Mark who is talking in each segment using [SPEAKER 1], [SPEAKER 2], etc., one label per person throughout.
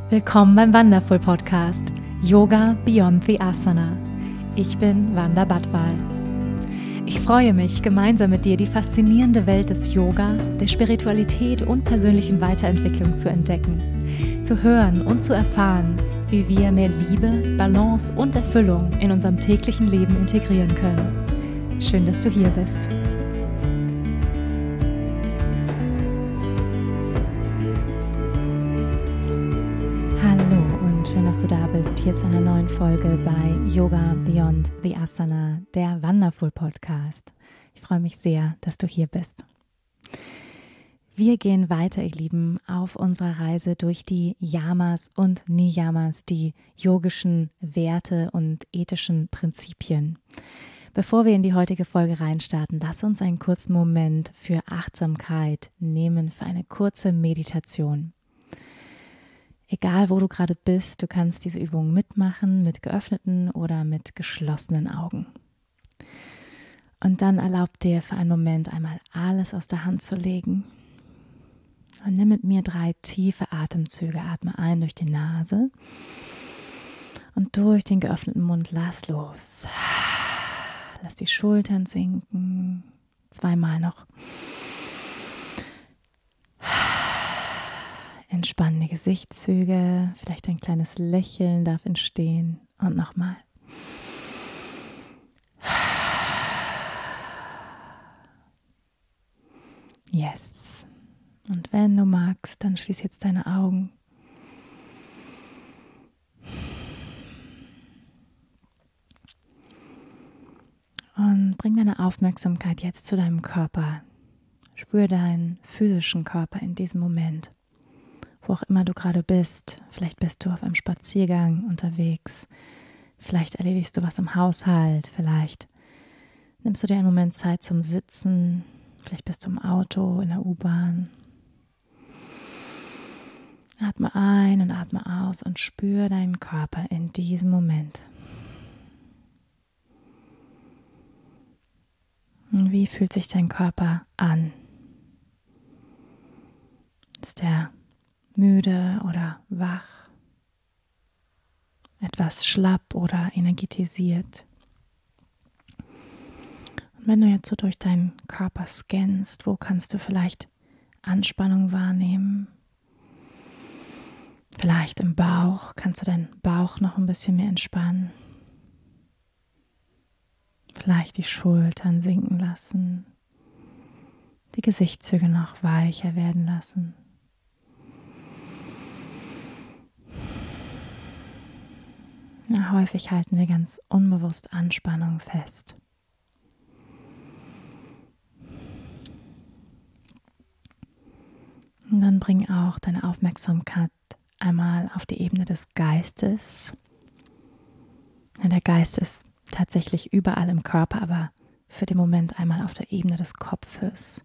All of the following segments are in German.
[SPEAKER 1] Willkommen beim Wonderful Podcast Yoga Beyond the Asana. Ich bin Wanda Badwal. Ich freue mich, gemeinsam mit dir die faszinierende Welt des Yoga, der Spiritualität und persönlichen Weiterentwicklung zu entdecken, zu hören und zu erfahren, wie wir mehr Liebe, Balance und Erfüllung in unserem täglichen Leben integrieren können. Schön, dass du hier bist. Schön, dass du da bist, hier zu einer neuen Folge bei Yoga Beyond the Asana, der Wonderful Podcast. Ich freue mich sehr, dass du hier bist. Wir gehen weiter, ihr Lieben, auf unserer Reise durch die Yamas und Niyamas, die yogischen Werte und ethischen Prinzipien. Bevor wir in die heutige Folge reinstarten, lass uns einen kurzen Moment für Achtsamkeit nehmen, für eine kurze Meditation. Egal, wo du gerade bist, du kannst diese Übung mitmachen, mit geöffneten oder mit geschlossenen Augen. Und dann erlaub dir für einen Moment einmal alles aus der Hand zu legen. Und nimm mit mir 3 tiefe Atemzüge. Atme ein durch die Nase und durch den geöffneten Mund lass los. Lass die Schultern sinken. 2-mal noch. Entspann die Gesichtszüge, vielleicht ein kleines Lächeln darf entstehen und nochmal. Yes. Und wenn du magst, dann schließ jetzt deine Augen. Und bring deine Aufmerksamkeit jetzt zu deinem Körper. Spür deinen physischen Körper in diesem Moment. Wo auch immer du gerade bist, vielleicht bist du auf einem Spaziergang unterwegs, vielleicht erledigst du was im Haushalt, vielleicht nimmst du dir einen Moment Zeit zum Sitzen, vielleicht bist du im Auto, in der U-Bahn. Atme ein und atme aus und spür deinen Körper in diesem Moment. Und wie fühlt sich dein Körper an? Ist er müde oder wach, etwas schlapp oder energetisiert? Und wenn du jetzt so durch deinen Körper scannst, wo kannst du vielleicht Anspannung wahrnehmen? Vielleicht im Bauch, kannst du deinen Bauch noch ein bisschen mehr entspannen? Vielleicht die Schultern sinken lassen, die Gesichtszüge noch weicher werden lassen. Ja, häufig halten wir ganz unbewusst Anspannung fest. Und dann bring auch deine Aufmerksamkeit einmal auf die Ebene des Geistes. Ja, der Geist ist tatsächlich überall im Körper, aber für den Moment einmal auf der Ebene des Kopfes.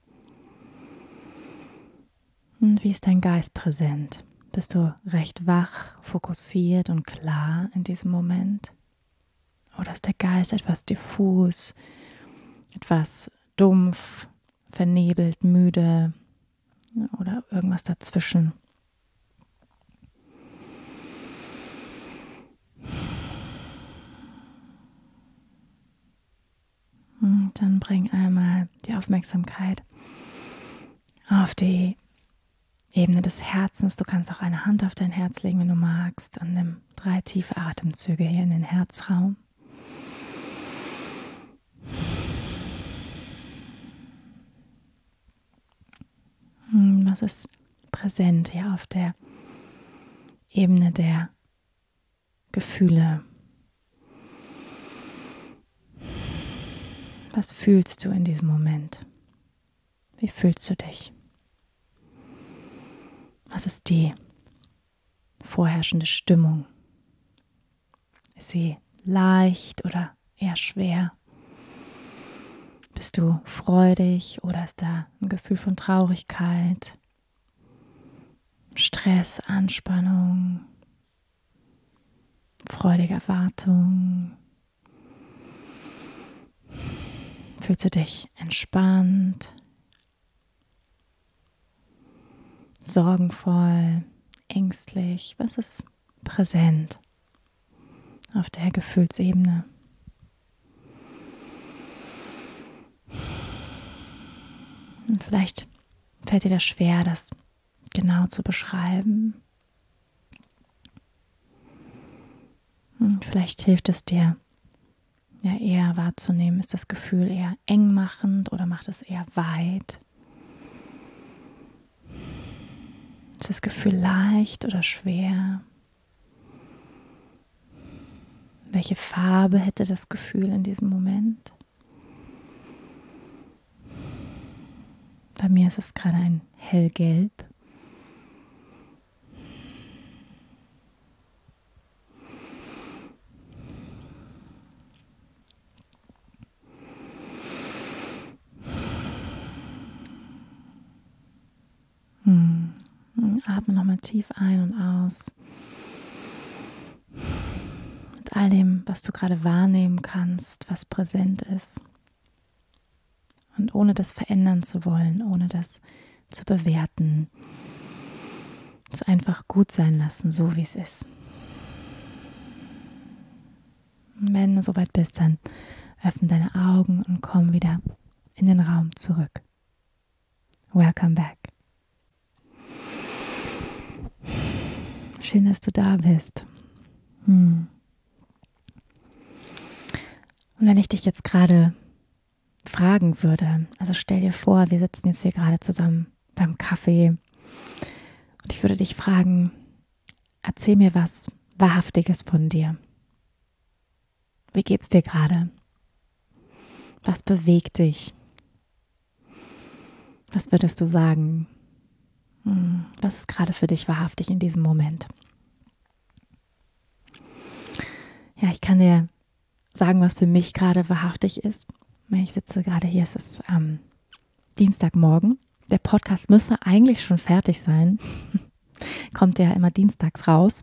[SPEAKER 1] Und wie ist dein Geist präsent? Bist du recht wach, fokussiert und klar in diesem Moment? Oder ist der Geist etwas diffus, etwas dumpf, vernebelt, müde oder irgendwas dazwischen? Und dann bring einmal die Aufmerksamkeit auf die Ebene des Herzens. Du kannst auch eine Hand auf dein Herz legen, wenn du magst, und nimm 3 tiefe Atemzüge hier in den Herzraum. Was ist präsent hier auf der Ebene der Gefühle? Was fühlst du in diesem Moment? Wie fühlst du dich? Was ist die vorherrschende Stimmung? Ist sie leicht oder eher schwer? Bist du freudig oder ist da ein Gefühl von Traurigkeit, Stress, Anspannung, freudige Erwartung? Fühlst du dich entspannt, sorgenvoll, ängstlich? Was ist präsent auf der Gefühlsebene? Und vielleicht fällt dir das schwer, das genau zu beschreiben. Und vielleicht hilft es dir, ja eher wahrzunehmen, ist das Gefühl eher engmachend oder macht es eher weit? Ist das Gefühl leicht oder schwer? Welche Farbe hätte das Gefühl in diesem Moment? Bei mir ist es gerade ein hellgelb. Atme nochmal tief ein und aus. Mit all dem, was du gerade wahrnehmen kannst, was präsent ist. Und ohne das verändern zu wollen, ohne das zu bewerten. Es einfach gut sein lassen, so wie es ist. Und wenn du soweit bist, dann öffne deine Augen und komm wieder in den Raum zurück. Welcome back. Schön, dass du da bist. Und wenn ich dich jetzt gerade fragen würde, also stell dir vor, wir sitzen jetzt hier gerade zusammen beim Kaffee und ich würde dich fragen, erzähl mir was Wahrhaftiges von dir. Wie geht's dir gerade? Was bewegt dich? Was würdest du sagen? Was ist gerade für dich wahrhaftig in diesem Moment? Ja, ich kann dir sagen, was für mich gerade wahrhaftig ist. Ich sitze gerade hier, es ist Dienstagmorgen. Der Podcast müsste eigentlich schon fertig sein. Kommt ja immer dienstags raus.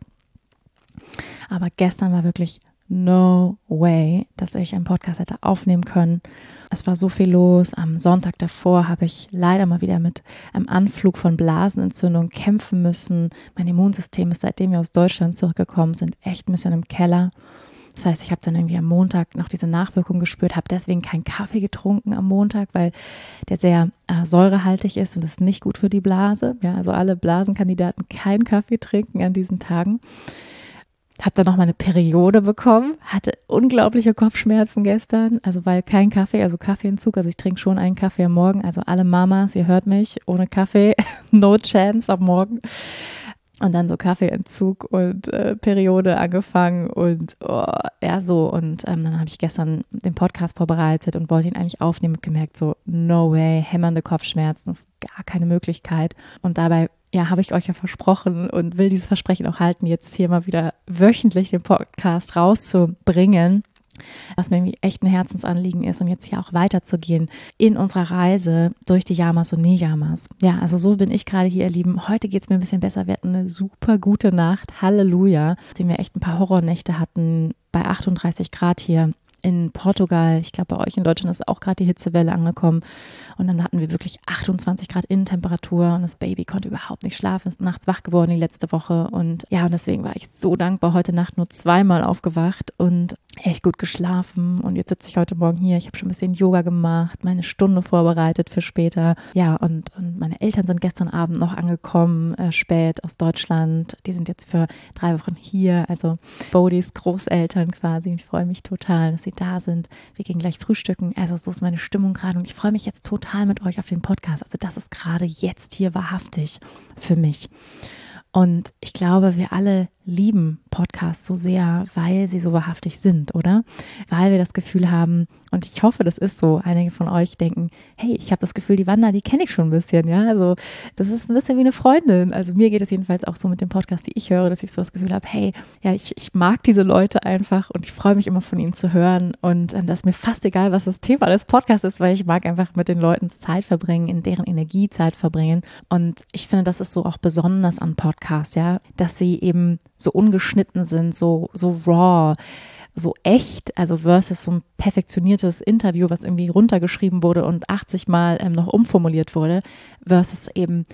[SPEAKER 1] Aber gestern war wirklich no way, dass ich einen Podcast hätte aufnehmen können. Es war so viel los. Am Sonntag davor habe ich leider mal wieder mit einem Anflug von Blasenentzündung kämpfen müssen. Mein Immunsystem ist, seitdem wir aus Deutschland zurückgekommen sind, echt ein bisschen im Keller. Das heißt, ich habe dann irgendwie am Montag noch diese Nachwirkung gespürt, habe deswegen keinen Kaffee getrunken am Montag, weil der sehr säurehaltig ist und das ist nicht gut für die Blase. Ja, also alle Blasenkandidaten keinen Kaffee trinken an diesen Tagen. Habe dann noch mal eine Periode bekommen, hatte unglaubliche Kopfschmerzen gestern, also weil kein Kaffee, also Kaffeeentzug, also ich trinke schon einen Kaffee am Morgen, also alle Mamas, ihr hört mich, ohne Kaffee, no chance am Morgen. Und dann so Kaffeeentzug und Periode angefangen und dann habe ich gestern den Podcast vorbereitet und wollte ihn eigentlich aufnehmen und gemerkt so, no way, hämmernde Kopfschmerzen, das ist gar keine Möglichkeit. Und dabei habe ich euch ja versprochen und will dieses Versprechen auch halten, jetzt hier mal wieder wöchentlich den Podcast rauszubringen, was mir irgendwie echt ein Herzensanliegen ist und jetzt hier auch weiterzugehen in unserer Reise durch die Yamas und Niyamas. Ja, also so bin ich gerade hier, ihr Lieben. Heute geht es mir ein bisschen besser. Wir hatten eine super gute Nacht. Halleluja. Nachdem wir echt ein paar Horrornächte hatten bei 38 Grad hier in Portugal. Ich glaube, bei euch in Deutschland ist auch gerade die Hitzewelle angekommen. Und dann hatten wir wirklich 28 Grad Innentemperatur und das Baby konnte überhaupt nicht schlafen, ist nachts wach geworden die letzte Woche. Und ja, und deswegen war ich so dankbar, heute Nacht nur zweimal aufgewacht und echt gut geschlafen. Und jetzt sitze ich heute Morgen hier. Ich habe schon ein bisschen Yoga gemacht, meine Stunde vorbereitet für später. Ja, und meine Eltern sind gestern Abend noch angekommen, spät aus Deutschland. Die sind jetzt für 3 Wochen hier, also Bodis Großeltern quasi. Ich freue mich total, dass sie da sind. Wir gehen gleich frühstücken. Also so ist meine Stimmung gerade und ich freue mich jetzt total mit euch auf den Podcast. Also das ist gerade jetzt hier wahrhaftig für mich. Und ich glaube, wir alle lieben Podcasts so sehr, weil sie so wahrhaftig sind, oder? Weil wir das Gefühl haben, und ich hoffe, das ist so, einige von euch denken, hey, ich habe das Gefühl, die Wanda, die kenne ich schon ein bisschen, ja, also das ist ein bisschen wie eine Freundin, also mir geht es jedenfalls auch so mit dem Podcast, die ich höre, dass ich so das Gefühl habe, hey, ja, ich mag diese Leute einfach und ich freue mich immer von ihnen zu hören und das ist mir fast egal, was das Thema des Podcasts ist, weil ich mag einfach mit den Leuten Zeit verbringen, in deren Energie Zeit verbringen und ich finde, das ist so auch besonders an Podcasts, ja, dass sie eben so ungeschnitten sind, so raw, so echt, also versus so ein perfektioniertes Interview, was irgendwie runtergeschrieben wurde und 80 Mal noch umformuliert wurde, versus eben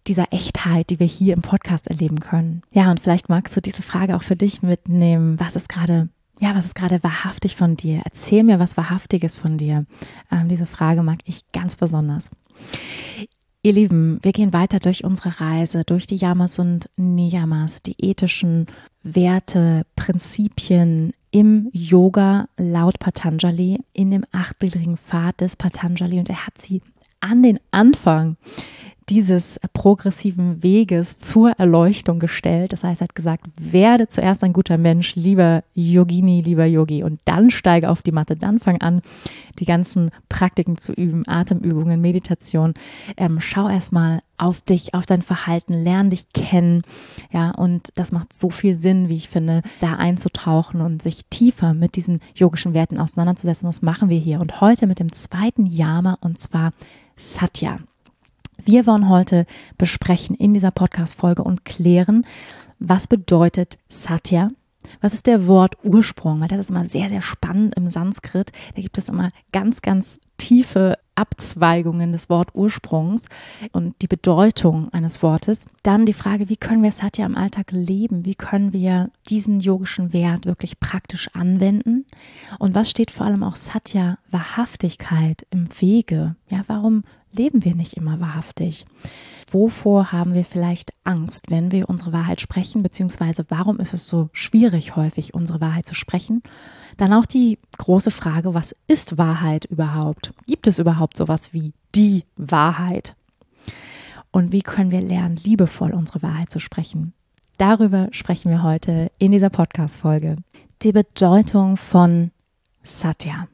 [SPEAKER 1] dieser Echtheit, die wir hier im Podcast erleben können. Ja, und vielleicht magst du diese Frage auch für dich mitnehmen. Was ist gerade wahrhaftig von dir? Erzähl mir was Wahrhaftiges von dir. Diese Frage mag ich ganz besonders. Ihr Lieben, wir gehen weiter durch unsere Reise, durch die Yamas und Niyamas, die ethischen Werte, Prinzipien im Yoga laut Patanjali, in dem achtgliedrigen Pfad des Patanjali. Und er hat sie an den Anfang dieses progressiven Weges zur Erleuchtung gestellt. Das heißt, er hat gesagt, werde zuerst ein guter Mensch, lieber Yogini, lieber Yogi, und dann steige auf die Matte, dann fang an, die ganzen Praktiken zu üben, Atemübungen, Meditation. Schau erstmal auf dich, auf dein Verhalten, lern dich kennen. Ja, und das macht so viel Sinn, wie ich finde, da einzutauchen und sich tiefer mit diesen yogischen Werten auseinanderzusetzen. Das machen wir hier. Und heute mit dem zweiten Yama, und zwar Satya. Wir wollen heute besprechen in dieser Podcast-Folge und klären, was bedeutet Satya? Was ist der Wortursprung? Weil das ist immer sehr, sehr spannend im Sanskrit. Da gibt es immer ganz, ganz tiefe Abzweigungen des Wortursprungs und die Bedeutung eines Wortes. Dann die Frage, wie können wir Satya im Alltag leben? Wie können wir diesen yogischen Wert wirklich praktisch anwenden? Und was steht vor allem auch Satya, Wahrhaftigkeit, im Wege? Ja, warum leben wir nicht immer wahrhaftig? Wovor haben wir vielleicht Angst, wenn wir unsere Wahrheit sprechen, beziehungsweise warum ist es so schwierig, häufig unsere Wahrheit zu sprechen? Dann auch die große Frage, was ist Wahrheit überhaupt? Gibt es überhaupt sowas wie die Wahrheit? Und wie können wir lernen, liebevoll unsere Wahrheit zu sprechen? Darüber sprechen wir heute in dieser Podcast-Folge. Die Bedeutung von Satya.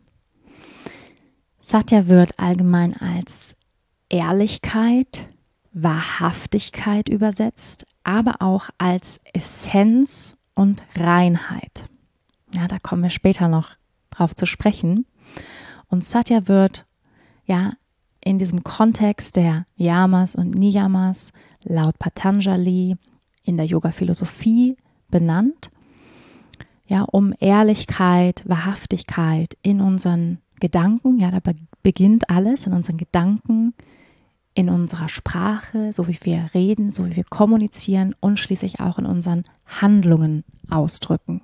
[SPEAKER 1] Satya wird allgemein als Ehrlichkeit, Wahrhaftigkeit übersetzt, aber auch als Essenz und Reinheit. Ja, da kommen wir später noch drauf zu sprechen. Und Satya wird ja in diesem Kontext der Yamas und Niyamas laut Patanjali in der Yoga-Philosophie benannt, ja, um Ehrlichkeit, Wahrhaftigkeit in unseren Gedanken, ja, da beginnt alles in unseren Gedanken, in unserer Sprache, so wie wir reden, so wie wir kommunizieren und schließlich auch in unseren Handlungen ausdrücken.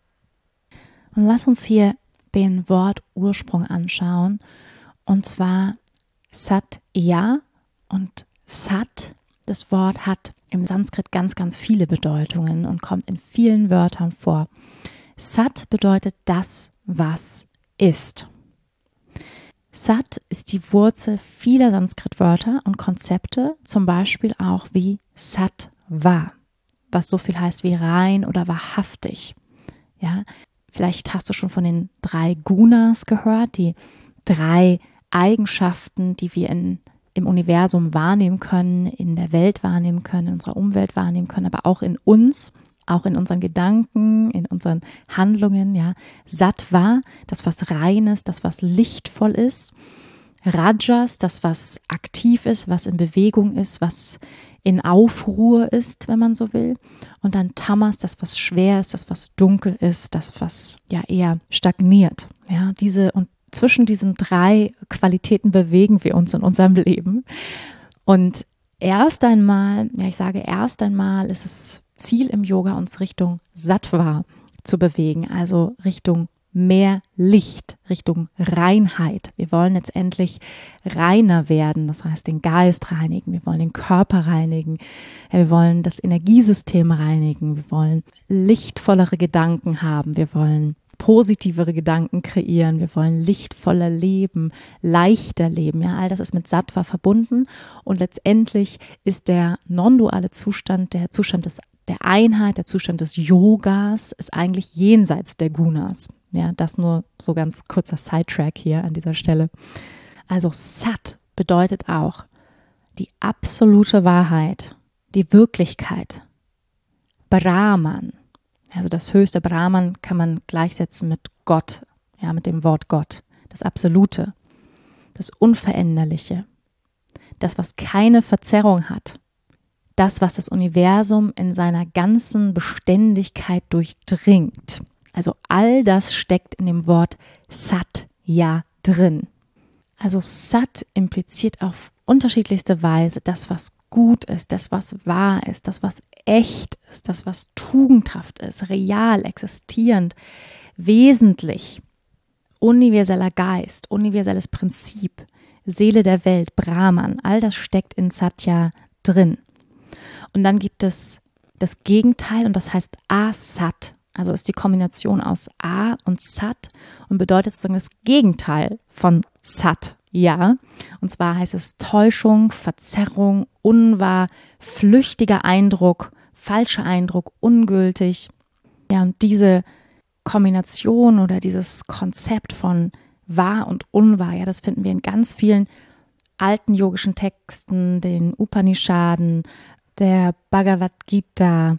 [SPEAKER 1] Und lass uns hier den Wortursprung anschauen, und zwar Satya. Und Sat, das Wort hat im Sanskrit ganz, ganz viele Bedeutungen und kommt in vielen Wörtern vor. Sat bedeutet das, was ist. Sat ist die Wurzel vieler Sanskrit-Wörter und Konzepte, zum Beispiel auch wie Sattva, was so viel heißt wie rein oder wahrhaftig. Ja, vielleicht hast du schon von den 3 Gunas gehört, die 3 Eigenschaften, die wir im Universum wahrnehmen können, in der Welt wahrnehmen können, in unserer Umwelt wahrnehmen können, aber auch in uns, auch in unseren Gedanken, in unseren Handlungen. Ja. Sattva, das was rein ist, das was lichtvoll ist. Rajas, das was aktiv ist, was in Bewegung ist, was in Aufruhr ist, wenn man so will. Und dann Tamas, das was schwer ist, das was dunkel ist, das was ja eher stagniert. Ja, und zwischen diesen 3 Qualitäten bewegen wir uns in unserem Leben. Und erst einmal ist es Ziel im Yoga, uns Richtung Sattva zu bewegen, also Richtung mehr Licht, Richtung Reinheit. Wir wollen letztendlich reiner werden, das heißt den Geist reinigen, wir wollen den Körper reinigen, wir wollen das Energiesystem reinigen, wir wollen lichtvollere Gedanken haben, wir wollen positivere Gedanken kreieren, wir wollen lichtvoller leben, leichter leben. Ja, all das ist mit Sattva verbunden und letztendlich ist der non-duale Zustand, der Zustand der Einheit, der Zustand des Yogas ist eigentlich jenseits der Gunas. Ja, das nur so ganz kurzer Sidetrack hier an dieser Stelle. Also Sat bedeutet auch die absolute Wahrheit, die Wirklichkeit, Brahman. Also das höchste Brahman kann man gleichsetzen mit Gott, ja, mit dem Wort Gott. Das Absolute, das Unveränderliche, das, was keine Verzerrung hat, das, was das Universum in seiner ganzen Beständigkeit durchdringt. Also all das steckt in dem Wort Satya drin. Also Sat impliziert auf unterschiedlichste Weise das, was gut ist, das, was wahr ist, das, was echt ist, das, was tugendhaft ist, real, existierend, wesentlich, universeller Geist, universelles Prinzip, Seele der Welt, Brahman, all das steckt in Satya drin. Und dann gibt es das Gegenteil und das heißt Asat. Also ist die Kombination aus A und Sat und bedeutet sozusagen das Gegenteil von Sat. Ja, und zwar heißt es Täuschung, Verzerrung, unwahr, flüchtiger Eindruck, falscher Eindruck, ungültig. Ja, und diese Kombination oder dieses Konzept von wahr und unwahr, ja, das finden wir in ganz vielen alten yogischen Texten, den Upanishaden, der Bhagavad Gita,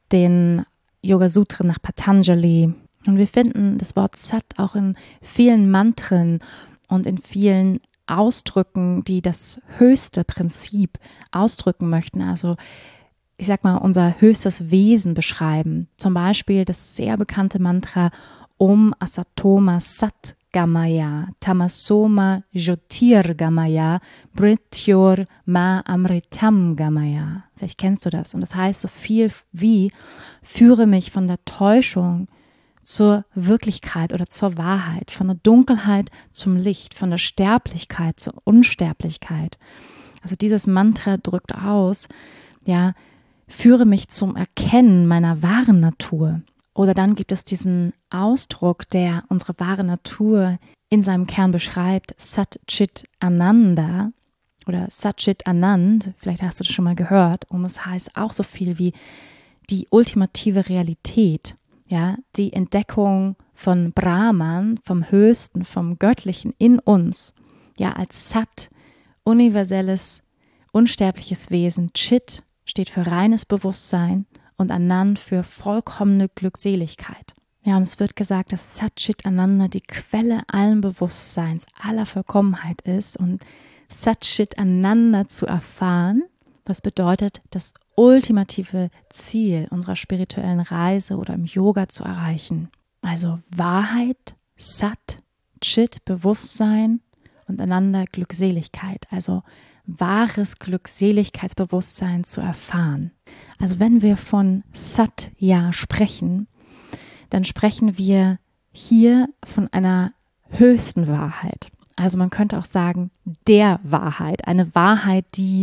[SPEAKER 1] den Yoga Sutren nach Patanjali. Und wir finden das Wort Sat auch in vielen Mantren und in vielen Ausdrücken, die das höchste Prinzip ausdrücken möchten. Also ich sag mal, unser höchstes Wesen beschreiben. Zum Beispiel das sehr bekannte Mantra Om Asatoma Sat Gamaya, Tamasoma Jyotirgamaya, Mrityor Ma Amritam Gamaya. Vielleicht kennst du das. Und das heißt so viel wie, führe mich von der Täuschung zur Wirklichkeit oder zur Wahrheit, von der Dunkelheit zum Licht, von der Sterblichkeit zur Unsterblichkeit. Also dieses Mantra drückt aus, ja, führe mich zum Erkennen meiner wahren Natur. Oder dann gibt es diesen Ausdruck, der unsere wahre Natur in seinem Kern beschreibt, Sat Chit Ananda oder Sat Chit Anand, vielleicht hast du das schon mal gehört, und es heißt auch so viel wie die ultimative Realität, ja, die Entdeckung von Brahman, vom Höchsten, vom Göttlichen in uns, ja, als Sat, universelles, unsterbliches Wesen. Chit steht für reines Bewusstsein und Anand für vollkommene Glückseligkeit. Ja, und es wird gesagt, dass Sat Chit Ananda die Quelle allen Bewusstseins, aller Vollkommenheit ist. Und Sat Chit Ananda zu erfahren, das bedeutet, das ultimative Ziel unserer spirituellen Reise oder im Yoga zu erreichen. Also Wahrheit, Sat, Chit, Bewusstsein und Ananda, Glückseligkeit. Also wahres Glückseligkeitsbewusstsein zu erfahren. Also wenn wir von Satya sprechen, dann sprechen wir hier von einer höchsten Wahrheit. Also man könnte auch sagen, der Wahrheit. Eine Wahrheit, die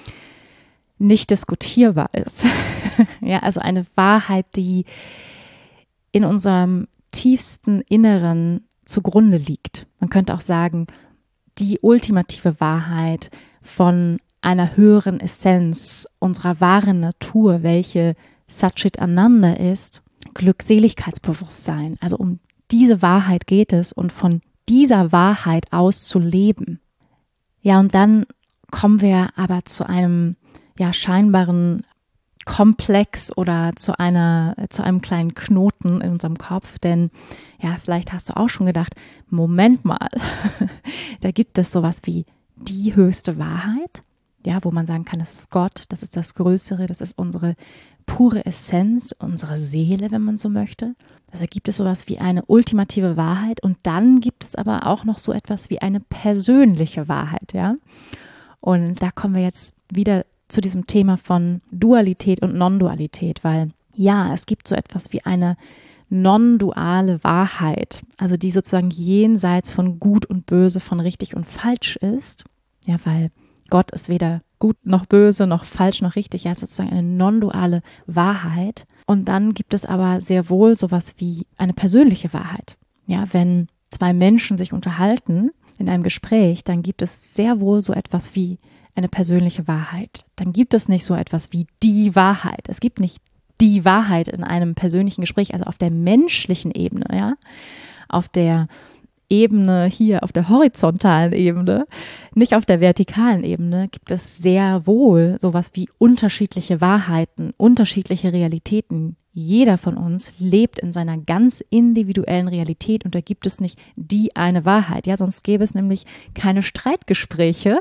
[SPEAKER 1] nicht diskutierbar ist. Ja, also eine Wahrheit, die in unserem tiefsten Inneren zugrunde liegt. Man könnte auch sagen, die ultimative Wahrheit von einer höheren Essenz unserer wahren Natur, welche Sat Chit Ananda ist, Glückseligkeitsbewusstsein. Also um diese Wahrheit geht es und von dieser Wahrheit aus zu leben. Ja, und dann kommen wir aber zu einem scheinbaren Komplex oder zu einem kleinen Knoten in unserem Kopf, denn ja, vielleicht hast du auch schon gedacht, Moment mal, da gibt es sowas wie die höchste Wahrheit, ja, wo man sagen kann, das ist Gott, das ist das Größere, das ist unsere pure Essenz, unsere Seele, wenn man so möchte. Also gibt es sowas wie eine ultimative Wahrheit und dann gibt es aber auch noch so etwas wie eine persönliche Wahrheit, ja. Und da kommen wir jetzt wieder zu diesem Thema von Dualität und Non-Dualität, weil ja, es gibt so etwas wie eine non-duale Wahrheit, also die sozusagen jenseits von Gut und Böse, von richtig und falsch ist, ja, weil Gott ist weder gut noch böse, noch falsch noch richtig, ja, es ist sozusagen eine non-duale Wahrheit. Und dann gibt es aber sehr wohl sowas wie eine persönliche Wahrheit. Ja, wenn zwei Menschen sich unterhalten in einem Gespräch, dann gibt es sehr wohl so etwas wie eine persönliche Wahrheit. Dann gibt es nicht so etwas wie die Wahrheit. Es gibt nicht die Wahrheit in einem persönlichen Gespräch, also auf der menschlichen Ebene, ja, auf der Ebene hier, auf der horizontalen Ebene, nicht auf der vertikalen Ebene, gibt es sehr wohl sowas wie unterschiedliche Wahrheiten, unterschiedliche Realitäten. Jeder von uns lebt in seiner ganz individuellen Realität und da gibt es nicht die eine Wahrheit, ja, sonst gäbe es nämlich keine Streitgespräche,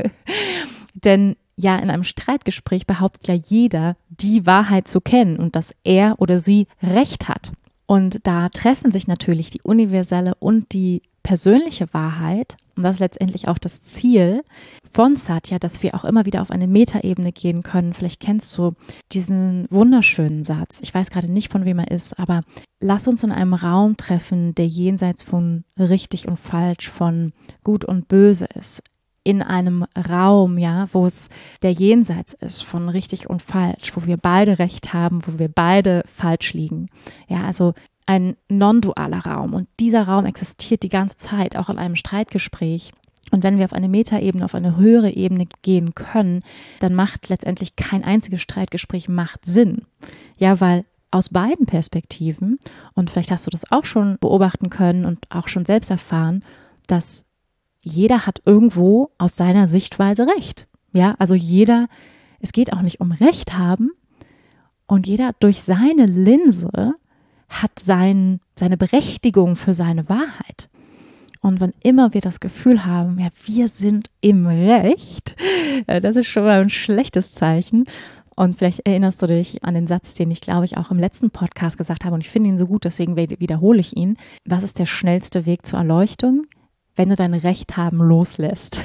[SPEAKER 1] denn ja, in einem Streitgespräch behauptet ja jeder, die Wahrheit zu kennen und dass er oder sie Recht hat. Und da treffen sich natürlich die universelle und die persönliche Wahrheit Und das ist letztendlich auch das Ziel von Satya, dass wir auch immer wieder auf eine Metaebene gehen können. Vielleicht kennst du diesen wunderschönen Satz. Ich weiß gerade nicht, von wem er ist, aber lass uns in einem Raum treffen, der jenseits von richtig und falsch, von gut und böse ist. In einem Raum, ja, wo es der Jenseits ist von richtig und falsch, wo wir beide recht haben, wo wir beide falsch liegen. Ja, also ein non-dualer Raum. Und dieser Raum existiert die ganze Zeit, auch in einem Streitgespräch. Und wenn wir auf eine Metaebene, auf eine höhere Ebene gehen können, dann macht letztendlich kein einziges Streitgespräch macht Sinn. Ja, weil aus beiden Perspektiven, und vielleicht hast du das auch schon beobachten können und auch schon selbst erfahren, dass jeder hat irgendwo aus seiner Sichtweise Recht. Ja, also es geht auch nicht um Recht haben, und jeder durch seine Linse hat seine Berechtigung für seine Wahrheit. Und wann immer wir das Gefühl haben, ja, wir sind im Recht, das ist schon mal ein schlechtes Zeichen. Und vielleicht erinnerst du dich an den Satz, den ich, glaube ich, auch im letzten Podcast gesagt habe, und ich finde ihn so gut, deswegen wiederhole ich ihn. Was ist der schnellste Weg zur Erleuchtung? Wenn du dein Recht haben loslässt.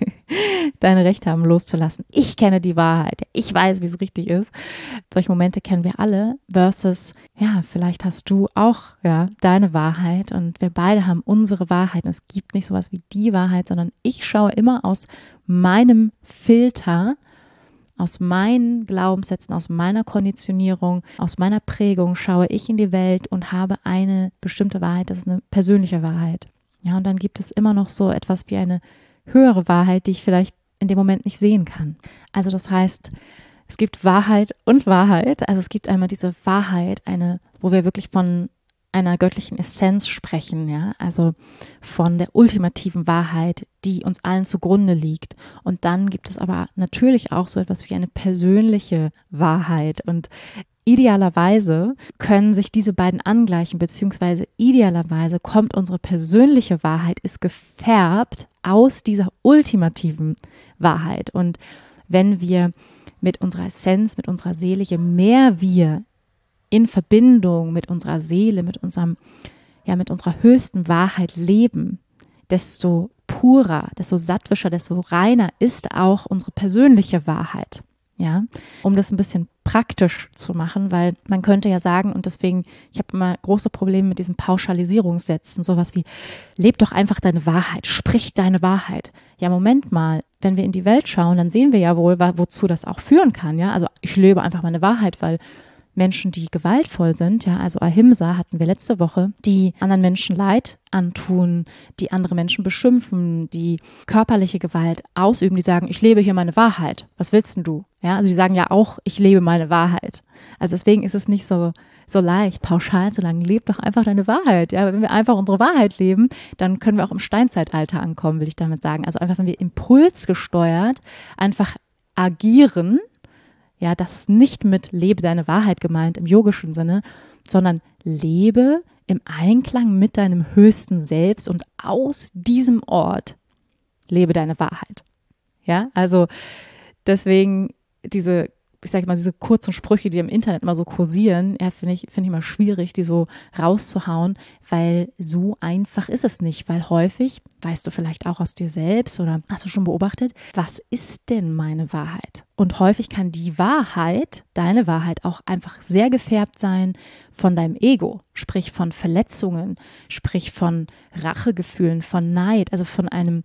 [SPEAKER 1] Dein Recht haben loszulassen. Ich kenne die Wahrheit. Ich weiß, wie es richtig ist. Solche Momente kennen wir alle. Versus, ja, vielleicht hast du auch deine Wahrheit und wir beide haben unsere Wahrheit. Und es gibt nicht sowas wie die Wahrheit, sondern ich schaue immer aus meinem Filter, aus meinen Glaubenssätzen, aus meiner Konditionierung, aus meiner Prägung schaue ich in die Welt und habe eine bestimmte Wahrheit. Das ist eine persönliche Wahrheit. Ja, und dann gibt es immer noch so etwas wie eine höhere Wahrheit, die ich vielleicht in dem Moment nicht sehen kann. Also das heißt, es gibt Wahrheit und Wahrheit. Also es gibt einmal diese Wahrheit, wo wir wirklich von einer göttlichen Essenz sprechen, ja, also von der ultimativen Wahrheit, die uns allen zugrunde liegt. Und dann gibt es aber natürlich auch so etwas wie eine persönliche Wahrheit. Und idealerweise können sich diese beiden angleichen, beziehungsweise idealerweise kommt unsere persönliche Wahrheit, ist gefärbt aus dieser ultimativen Wahrheit. Und wenn wir mit unserer Essenz, mit unserer Seele, je mehr wir in Verbindung mit unserer Seele, mit unserer höchsten Wahrheit leben, desto purer, desto sattwischer, desto reiner ist auch unsere persönliche Wahrheit. Ja, um das ein bisschen praktisch zu machen, weil man könnte ja sagen, und deswegen, ich habe immer große Probleme mit diesen Pauschalisierungssätzen, sowas wie, leb doch einfach deine Wahrheit, sprich deine Wahrheit. Ja, Moment mal, wenn wir in die Welt schauen, dann sehen wir ja wohl, wozu das auch führen kann, ja, also ich lebe einfach meine Wahrheit, weil Menschen, die gewaltvoll sind, ja, also Ahimsa hatten wir letzte Woche, die anderen Menschen Leid antun, die andere Menschen beschimpfen, die körperliche Gewalt ausüben, die sagen, ich lebe hier meine Wahrheit. Was willst denn du? Ja, also die sagen ja auch, ich lebe meine Wahrheit. Also deswegen ist es nicht so leicht, pauschal zu sagen, leb doch einfach deine Wahrheit. Ja, wenn wir einfach unsere Wahrheit leben, dann können wir auch im Steinzeitalter ankommen, will ich damit sagen. Also einfach, wenn wir impulsgesteuert einfach agieren. Ja, das ist nicht mit lebe deine Wahrheit gemeint im yogischen Sinne, sondern lebe im Einklang mit deinem höchsten Selbst und aus diesem Ort lebe deine Wahrheit. Ja, also deswegen diese kurzen Sprüche, die im Internet mal so kursieren, ja, finde ich mal schwierig, die so rauszuhauen, weil so einfach ist es nicht, weil häufig, weißt du vielleicht auch aus dir selbst oder hast du schon beobachtet, was ist denn meine Wahrheit? Und häufig kann die Wahrheit, deine Wahrheit, auch einfach sehr gefärbt sein von deinem Ego, sprich von Verletzungen, sprich von Rachegefühlen, von Neid, also von einem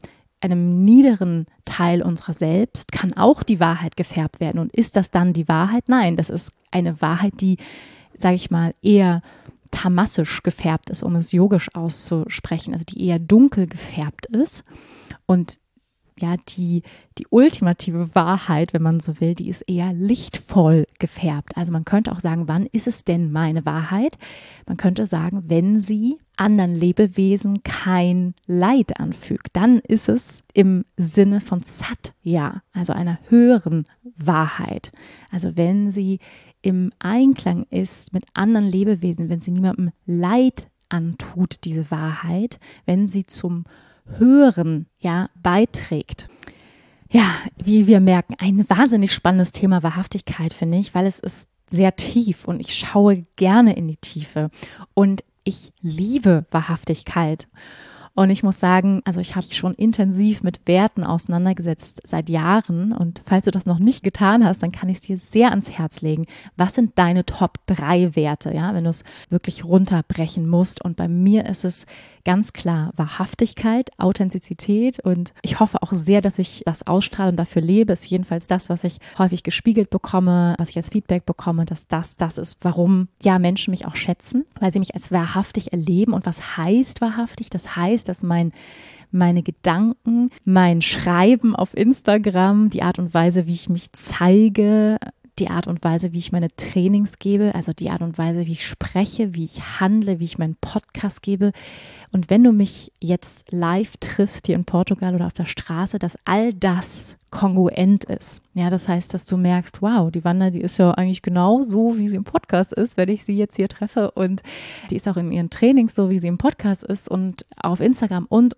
[SPEAKER 1] niederen Teil unserer selbst kann auch die Wahrheit gefärbt werden. Und ist das dann die Wahrheit? Nein, das ist eine Wahrheit, die, sage ich mal, eher tamasisch gefärbt ist, um es yogisch auszusprechen, also die eher dunkel gefärbt ist. Und ja, die ultimative Wahrheit, wenn man so will, die ist eher lichtvoll gefärbt. Also man könnte auch sagen, wann ist es denn meine Wahrheit? Man könnte sagen, wenn sie anderen Lebewesen kein Leid anfügt, dann ist es im Sinne von Satya, also einer höheren Wahrheit. Also wenn sie im Einklang ist mit anderen Lebewesen, wenn sie niemandem Leid antut, diese Wahrheit, wenn sie zum Hören, ja, beiträgt. Ja, wie wir merken, ein wahnsinnig spannendes Thema Wahrhaftigkeit, finde ich, weil es ist sehr tief und ich schaue gerne in die Tiefe und ich liebe Wahrhaftigkeit. Und ich muss sagen, also ich habe mich schon intensiv mit Werten auseinandergesetzt seit Jahren. Und falls du das noch nicht getan hast, dann kann ich es dir sehr ans Herz legen. Was sind deine Top 3 Werte, ja, wenn du es wirklich runterbrechen musst? Und bei mir ist es ganz klar Wahrhaftigkeit, Authentizität, und ich hoffe auch sehr, dass ich das ausstrahle und dafür lebe. Ist jedenfalls das, was ich häufig gespiegelt bekomme, was ich als Feedback bekomme, dass das ist, warum ja Menschen mich auch schätzen, weil sie mich als wahrhaftig erleben. Und was heißt wahrhaftig? Das heißt, dass meine Gedanken, mein Schreiben auf Instagram, die Art und Weise, wie ich mich zeige, die Art und Weise, wie ich meine Trainings gebe, also die Art und Weise, wie ich spreche, wie ich handle, wie ich meinen Podcast gebe. Und wenn du mich jetzt live triffst hier in Portugal oder auf der Straße, dass all das kongruent ist. Ja, das heißt, dass du merkst, wow, die Wanda, die ist ja eigentlich genau so, wie sie im Podcast ist, wenn ich sie jetzt hier treffe, und die ist auch in ihren Trainings so, wie sie im Podcast ist und auf Instagram und.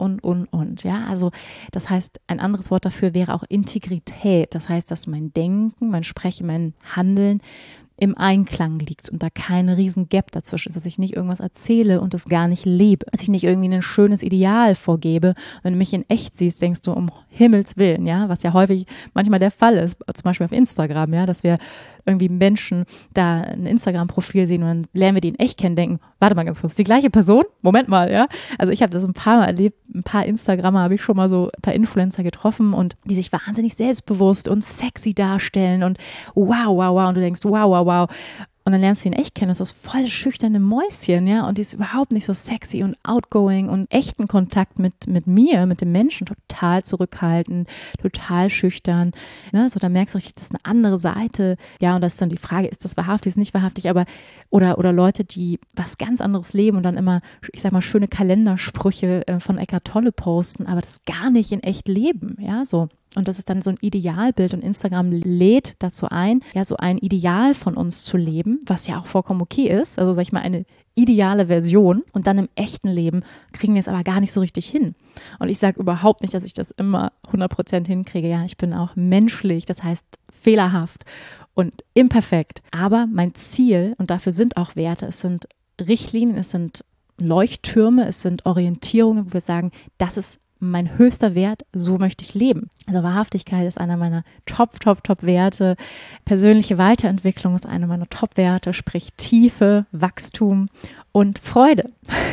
[SPEAKER 1] Ja, also das heißt, ein anderes Wort dafür wäre auch Integrität. Das heißt, dass mein Denken, mein Sprechen, mein Handeln im Einklang liegt und da kein riesen Gap dazwischen ist, dass ich nicht irgendwas erzähle und das gar nicht lebe, dass ich nicht irgendwie ein schönes Ideal vorgebe. Wenn du mich in echt siehst, denkst du, um Himmels Willen, ja, was ja häufig manchmal der Fall ist, zum Beispiel auf Instagram, ja, dass wir irgendwie Menschen da ein Instagram-Profil sehen und dann lernen wir die in echt kennen, denken, warte mal ganz kurz, die gleiche Person? Moment mal, ja. Also ich habe das ein paar Mal erlebt, ein paar Instagrammer habe ich schon mal so, ein paar Influencer getroffen und die sich wahnsinnig selbstbewusst und sexy darstellen und wow, und du denkst, wow. Und dann lernst du ihn echt kennen, das ist voll das schüchterne Mäuschen, ja, und die ist überhaupt nicht so sexy und outgoing und echten Kontakt mit mir, mit dem Menschen, total zurückhaltend, total schüchtern, ne, so da merkst du richtig, das ist eine andere Seite, ja, und das ist dann die Frage, ist das wahrhaftig, ist nicht wahrhaftig, aber, oder Leute, die was ganz anderes leben und dann immer, ich sag mal, schöne Kalendersprüche von Eckhart Tolle posten, aber das gar nicht in echt leben, ja, so. Und das ist dann so ein Idealbild und Instagram lädt dazu ein, ja, so ein Ideal von uns zu leben, was ja auch vollkommen okay ist, also sag ich mal eine ideale Version, und dann im echten Leben kriegen wir es aber gar nicht so richtig hin. Und ich sage überhaupt nicht, dass ich das immer 100% hinkriege, ja, ich bin auch menschlich, das heißt fehlerhaft und imperfekt, aber mein Ziel, und dafür sind auch Werte, es sind Richtlinien, es sind Leuchttürme, es sind Orientierungen, wo wir sagen, das ist mein höchster Wert, so möchte ich leben. Also Wahrhaftigkeit ist einer meiner Top-Werte. Persönliche Weiterentwicklung ist einer meiner Top-Werte, sprich Tiefe, Wachstum und Freude.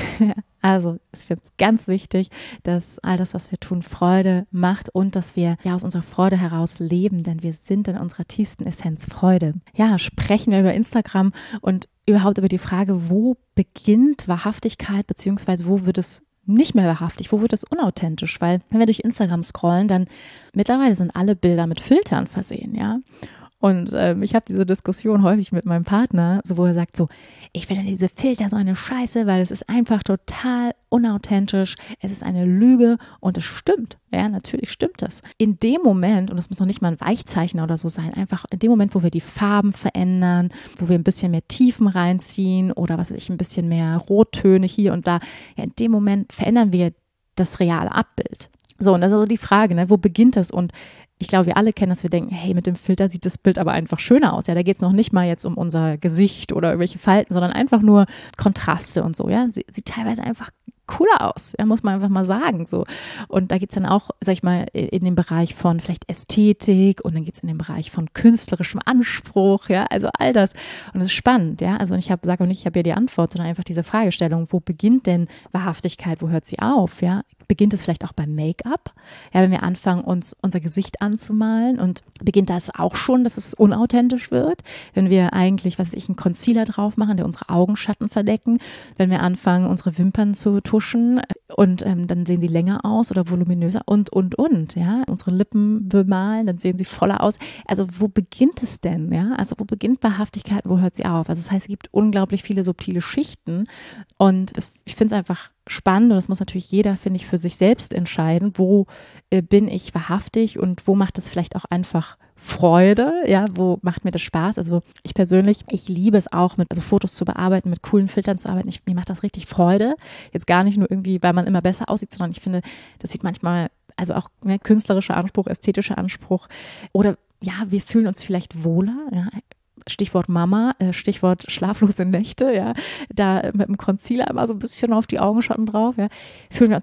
[SPEAKER 1] Also ich finde es ganz wichtig, dass all das, was wir tun, Freude macht und dass wir ja aus unserer Freude heraus leben, denn wir sind in unserer tiefsten Essenz Freude. Ja, sprechen wir über Instagram und überhaupt über die Frage, wo beginnt Wahrhaftigkeit, beziehungsweise wo wird es nicht mehr wahrhaftig, wo wird es unauthentisch, weil wenn wir durch Instagram scrollen, dann mittlerweile sind alle Bilder mit Filtern versehen, ja. Und ich habe diese Diskussion häufig mit meinem Partner, so wo er sagt so, ich finde diese Filter so eine Scheiße, weil es ist einfach total unauthentisch, es ist eine Lüge und es stimmt. Ja, natürlich stimmt das. In dem Moment, und das muss noch nicht mal ein Weichzeichner oder so sein, einfach in dem Moment, wo wir die Farben verändern, wo wir ein bisschen mehr Tiefen reinziehen oder was weiß ich, ein bisschen mehr Rottöne hier und da, ja, in dem Moment verändern wir das reale Abbild. So, und das ist also die Frage, ne, wo beginnt das? Und ich glaube, wir alle kennen das, wir denken, hey, mit dem Filter sieht das Bild aber einfach schöner aus. Ja, da geht es noch nicht mal jetzt um unser Gesicht oder irgendwelche Falten, sondern einfach nur Kontraste und so, ja. Sieht teilweise einfach cooler aus, ja, muss man einfach mal sagen, so. Und da geht es dann auch, sag ich mal, in den Bereich von vielleicht Ästhetik und dann geht es in den Bereich von künstlerischem Anspruch, ja, also all das. Und das ist spannend, ja, also ich sage auch nicht, ich habe hier die Antwort, sondern einfach diese Fragestellung, wo beginnt denn Wahrhaftigkeit, wo hört sie auf, ja? Beginnt es vielleicht auch beim Make-up, ja, wenn wir anfangen, uns unser Gesicht anzumalen, und beginnt das auch schon, dass es unauthentisch wird, wenn wir eigentlich, was weiß ich, einen Concealer drauf machen, der unsere Augenschatten verdecken, wenn wir anfangen, unsere Wimpern zu tuschen und dann sehen sie länger aus oder voluminöser und, ja, unsere Lippen bemalen, dann sehen sie voller aus. Also wo beginnt es denn, ja, also wo beginnt Wahrhaftigkeit, wo hört sie auf? Also das heißt, es gibt unglaublich viele subtile Schichten und ich finde es einfach spannend, und das muss natürlich jeder, finde ich, für sich selbst entscheiden, wo bin ich wahrhaftig und wo macht es vielleicht auch einfach Freude, ja, wo macht mir das Spaß? Also ich persönlich, ich liebe es auch, mit Fotos zu bearbeiten, mit coolen Filtern zu arbeiten. Mir macht das richtig Freude. Jetzt gar nicht nur irgendwie, weil man immer besser aussieht, sondern ich finde, das sieht manchmal, also auch künstlerischer Anspruch, ästhetischer Anspruch, oder ja, wir fühlen uns vielleicht wohler, ja. Stichwort Mama, Stichwort schlaflose Nächte, ja, da mit dem Concealer immer so ein bisschen auf die Augenschatten drauf, ja, fühlen wir uns vielleicht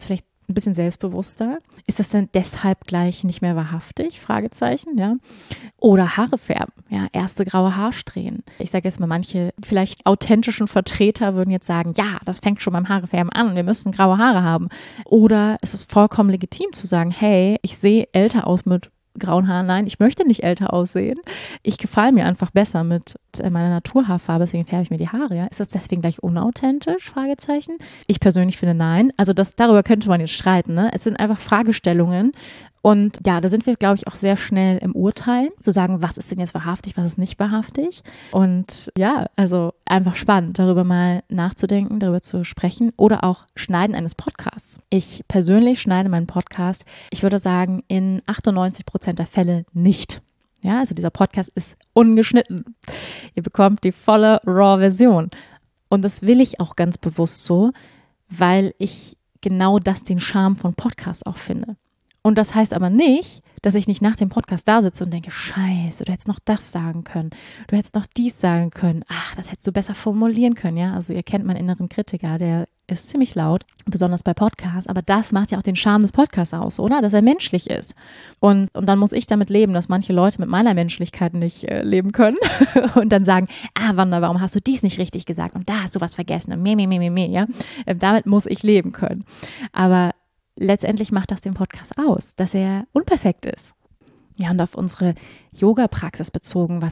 [SPEAKER 1] ein bisschen selbstbewusster. Ist das denn deshalb gleich nicht mehr wahrhaftig? Fragezeichen, ja. Oder Haare färben, ja, erste graue Haarsträhnen. Ich sage jetzt mal, manche vielleicht authentischen Vertreter würden jetzt sagen, ja, das fängt schon beim Haarefärben an, wir müssen graue Haare haben. Oder es ist vollkommen legitim zu sagen, hey, ich sehe älter aus mit grauen Haaren. Nein, ich möchte nicht älter aussehen. Ich gefalle mir einfach besser mit meiner Naturhaarfarbe, deswegen färbe ich mir die Haare. Ja. Ist das deswegen gleich unauthentisch? Fragezeichen. Ich persönlich finde nein. Also darüber könnte man jetzt streiten. Ne? Es sind einfach Fragestellungen. Und ja, da sind wir, glaube ich, auch sehr schnell im Urteilen, zu sagen, was ist denn jetzt wahrhaftig, was ist nicht wahrhaftig. Und ja, also einfach spannend, darüber mal nachzudenken, darüber zu sprechen oder auch Schneiden eines Podcasts. Ich persönlich schneide meinen Podcast, ich würde sagen, in 98% der Fälle nicht. Ja, also dieser Podcast ist ungeschnitten. Ihr bekommt die volle Raw-Version. Und das will ich auch ganz bewusst so, weil ich genau das den Charme von Podcasts auch finde. Und das heißt aber nicht, dass ich nicht nach dem Podcast da sitze und denke, scheiße, du hättest noch das sagen können, du hättest noch dies sagen können, ach, das hättest du besser formulieren können, ja. Also ihr kennt meinen inneren Kritiker, der ist ziemlich laut, besonders bei Podcasts, aber das macht ja auch den Charme des Podcasts aus, oder? Dass er menschlich ist. Und dann muss ich damit leben, dass manche Leute mit meiner Menschlichkeit nicht leben können und dann sagen, Wanda, warum hast du dies nicht richtig gesagt und da hast du was vergessen und ja. Damit muss ich leben können. Aber letztendlich macht das den Podcast aus, dass er unperfekt ist. Ja, und auf unsere Yoga-Praxis bezogen,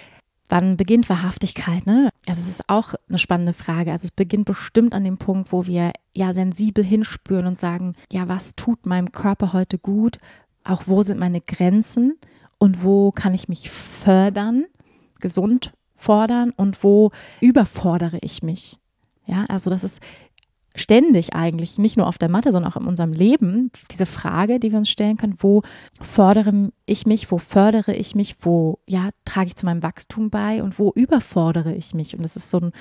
[SPEAKER 1] wann beginnt Wahrhaftigkeit, ne? Also es ist auch eine spannende Frage. Also es beginnt bestimmt an dem Punkt, wo wir ja sensibel hinspüren und sagen, ja, was tut meinem Körper heute gut? Auch wo sind meine Grenzen? Und wo kann ich mich fördern, gesund fordern? Und wo überfordere ich mich? Ja, also das ist ständig eigentlich, nicht nur auf der Matte, sondern auch in unserem Leben, diese Frage, die wir uns stellen können, wo fordere ich mich, wo fördere ich mich, wo trage ich zu meinem Wachstum bei und wo überfordere ich mich? Und das ist so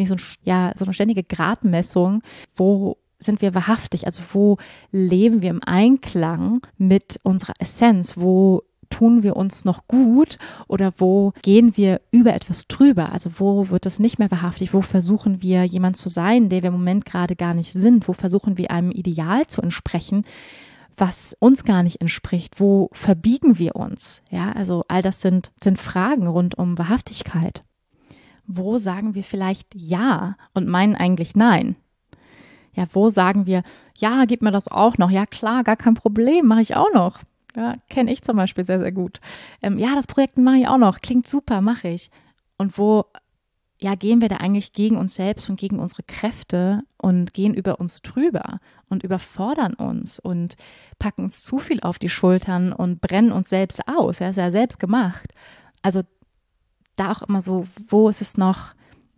[SPEAKER 1] eine ständige Gradmessung, wo sind wir wahrhaftig, also wo leben wir im Einklang mit unserer Essenz, wo tun wir uns noch gut oder wo gehen wir über etwas drüber? Also wo wird es nicht mehr wahrhaftig? Wo versuchen wir jemand zu sein, der wir im Moment gerade gar nicht sind? Wo versuchen wir einem Ideal zu entsprechen, was uns gar nicht entspricht? Wo verbiegen wir uns? Ja, also all das sind Fragen rund um Wahrhaftigkeit. Wo sagen wir vielleicht ja und meinen eigentlich nein? Ja, wo sagen wir, ja, gib mir das auch noch. Ja, klar, gar kein Problem, mache ich auch noch. Ja, kenne ich zum Beispiel sehr, sehr gut. Das Projekt mache ich auch noch, klingt super, mache ich. Und wo gehen wir da eigentlich gegen uns selbst und gegen unsere Kräfte und gehen über uns drüber und überfordern uns und packen uns zu viel auf die Schultern und brennen uns selbst aus. Ja, ist ja selbst gemacht. Also da auch immer so, wo ist es noch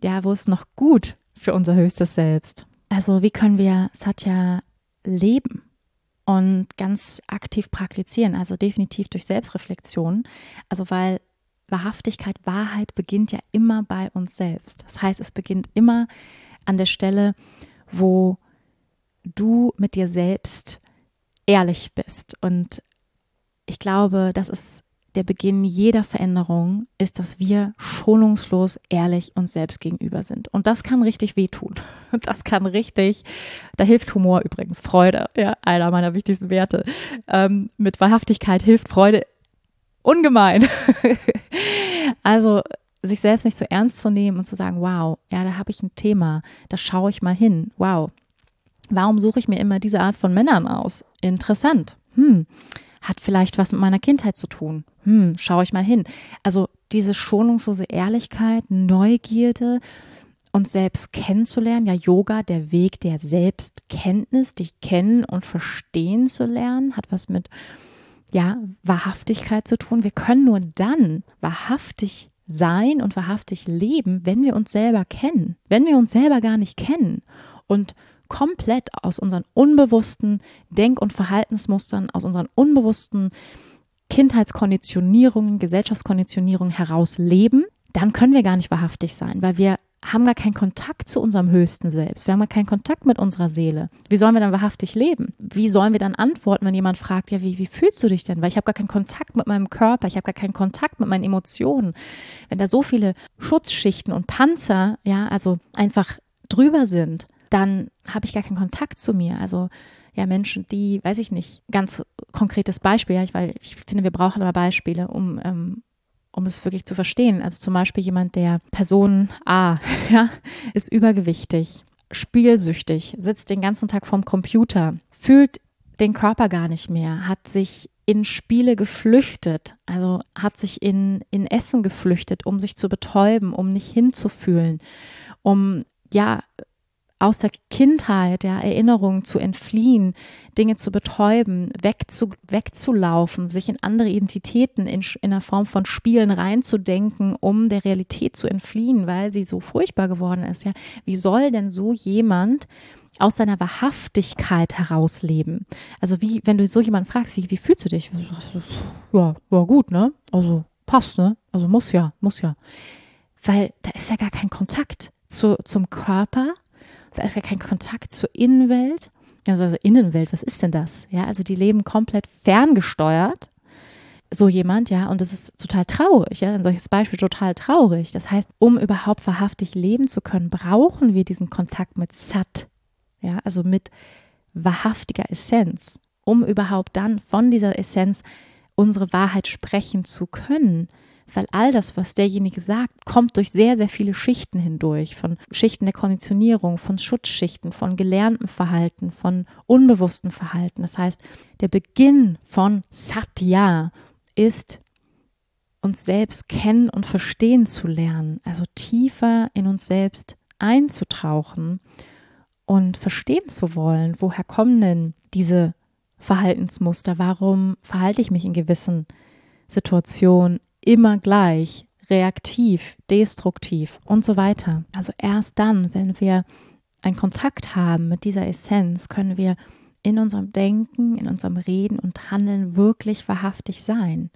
[SPEAKER 1] gut für unser höchstes Selbst? Also wie können wir Satya leben? Und ganz aktiv praktizieren, also definitiv durch Selbstreflexion. Also weil Wahrhaftigkeit, Wahrheit beginnt ja immer bei uns selbst. Das heißt, es beginnt immer an der Stelle, wo du mit dir selbst ehrlich bist. Und ich glaube, das ist der Beginn jeder Veränderung, ist, dass wir schonungslos ehrlich uns selbst gegenüber sind. Und das kann richtig wehtun. Da hilft Humor übrigens, Freude, ja, einer meiner wichtigsten Werte. Mit Wahrhaftigkeit hilft Freude ungemein. Also sich selbst nicht so ernst zu nehmen und zu sagen, wow, ja, da habe ich ein Thema, da schaue ich mal hin, wow. Warum suche ich mir immer diese Art von Männern aus? Interessant. Hat vielleicht was mit meiner Kindheit zu tun. Schaue ich mal hin. Also diese schonungslose Ehrlichkeit, Neugierde, uns selbst kennenzulernen. Ja, Yoga, der Weg der Selbstkenntnis, dich kennen und verstehen zu lernen, hat was mit Wahrhaftigkeit zu tun. Wir können nur dann wahrhaftig sein und wahrhaftig leben, wenn wir uns selber kennen. Wenn wir uns selber gar nicht kennen und komplett aus unseren unbewussten Denk- und Verhaltensmustern, aus unseren unbewussten Kindheitskonditionierungen, Gesellschaftskonditionierungen heraus leben, dann können wir gar nicht wahrhaftig sein, weil wir haben gar keinen Kontakt zu unserem höchsten Selbst. Wir haben gar keinen Kontakt mit unserer Seele. Wie sollen wir dann wahrhaftig leben? Wie sollen wir dann antworten, wenn jemand fragt, ja, wie fühlst du dich denn? Weil ich habe gar keinen Kontakt mit meinem Körper, ich habe gar keinen Kontakt mit meinen Emotionen. Wenn da so viele Schutzschichten und Panzer, also einfach drüber sind, dann habe ich gar keinen Kontakt zu mir. Also Ja, Menschen, die, weiß ich nicht, ganz konkretes Beispiel, ja, weil ich finde, wir brauchen immer Beispiele, um es wirklich zu verstehen. Also zum Beispiel jemand, der Person A, ja, ist übergewichtig, spielsüchtig, sitzt den ganzen Tag vorm Computer, fühlt den Körper gar nicht mehr, hat sich in Spiele geflüchtet, also hat sich in Essen geflüchtet, um sich zu betäuben, um nicht hinzufühlen, um ja aus der Kindheit, der Erinnerungen zu entfliehen, Dinge zu betäuben, wegzulaufen, sich in andere Identitäten in der Form von Spielen reinzudenken, um der Realität zu entfliehen, weil sie so furchtbar geworden ist. Ja, wie soll denn so jemand aus seiner Wahrhaftigkeit herausleben? Also wie, wenn du so jemanden fragst, wie fühlst du dich? Ja, gut, ne? Also passt, ne? Also muss ja. Weil da ist ja gar kein Kontakt zum Körper, da ist gar kein Kontakt zur Innenwelt. Also Innenwelt, was ist denn das? Ja, also die leben komplett ferngesteuert. So jemand, ja, und das ist total traurig, ja, ein solches Beispiel total traurig. Das heißt, um überhaupt wahrhaftig leben zu können, brauchen wir diesen Kontakt mit Sat, ja, also mit wahrhaftiger Essenz, um überhaupt dann von dieser Essenz unsere Wahrheit sprechen zu können. Weil all das, was derjenige sagt, kommt durch sehr, sehr viele Schichten hindurch, von Schichten der Konditionierung, von Schutzschichten, von gelerntem Verhalten, von unbewusstem Verhalten. Das heißt, der Beginn von Satya ist, uns selbst kennen und verstehen zu lernen, also tiefer in uns selbst einzutauchen und verstehen zu wollen, woher kommen denn diese Verhaltensmuster, warum verhalte ich mich in gewissen Situationen immer gleich, reaktiv, destruktiv und so weiter. Also erst dann, wenn wir einen Kontakt haben mit dieser Essenz, können wir in unserem Denken, in unserem Reden und Handeln wirklich wahrhaftig sein.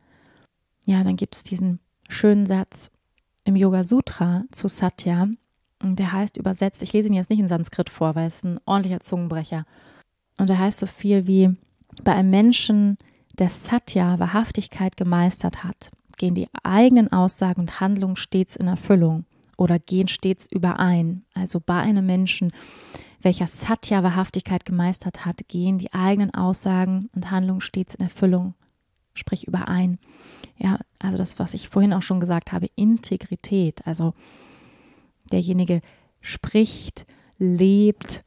[SPEAKER 1] Ja, dann gibt es diesen schönen Satz im Yoga Sutra zu Satya, und der heißt übersetzt, ich lese ihn jetzt nicht in Sanskrit vor, weil es ein ordentlicher Zungenbrecher, und der heißt so viel wie: Bei einem Menschen, der Satya, Wahrhaftigkeit gemeistert hat, gehen die eigenen Aussagen und Handlungen stets in Erfüllung oder gehen stets überein. Also bei einem Menschen, welcher Satya, Wahrhaftigkeit gemeistert hat, gehen die eigenen Aussagen und Handlungen stets in Erfüllung, sprich überein. Ja, also das, was ich vorhin auch schon gesagt habe, Integrität. Also derjenige spricht, lebt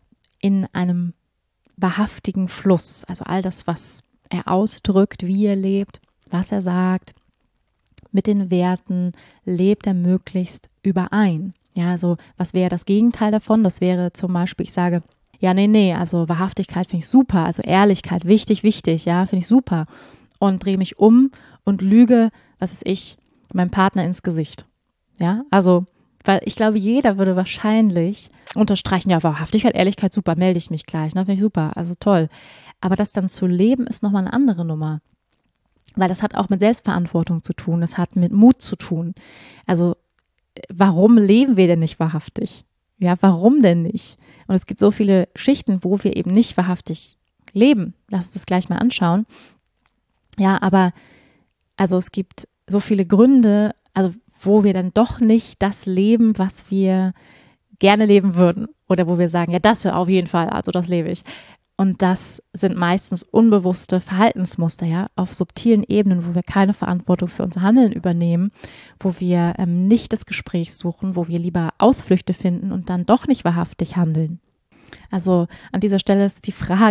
[SPEAKER 1] in einem wahrhaftigen Fluss. Also all das, was er ausdrückt, wie er lebt, was er sagt, mit den Werten lebt er möglichst überein. Ja, also was wäre das Gegenteil davon? Das wäre zum Beispiel, ich sage, ja, nee, also Wahrhaftigkeit finde ich super, also Ehrlichkeit, wichtig, ja, finde ich super, und drehe mich um und lüge, was weiß ich, meinem Partner ins Gesicht. Ja, also, weil ich glaube, jeder würde wahrscheinlich unterstreichen, ja, Wahrhaftigkeit, Ehrlichkeit, super, melde ich mich gleich, ne, finde ich super, also toll. Aber das dann zu leben, ist nochmal eine andere Nummer. Weil das hat auch mit Selbstverantwortung zu tun, das hat mit Mut zu tun. Also warum leben wir denn nicht wahrhaftig? Ja, warum denn nicht? Und es gibt so viele Schichten, wo wir eben nicht wahrhaftig leben. Lass uns das gleich mal anschauen. Ja, aber also es gibt so viele Gründe, also wo wir dann doch nicht das leben, was wir gerne leben würden. Oder wo wir sagen, ja, das auf jeden Fall, also das lebe ich. Und das sind meistens unbewusste Verhaltensmuster, ja, auf subtilen Ebenen, wo wir keine Verantwortung für unser Handeln übernehmen, wo wir nicht das Gespräch suchen, wo wir lieber Ausflüchte finden und dann doch nicht wahrhaftig handeln. Also an dieser Stelle ist die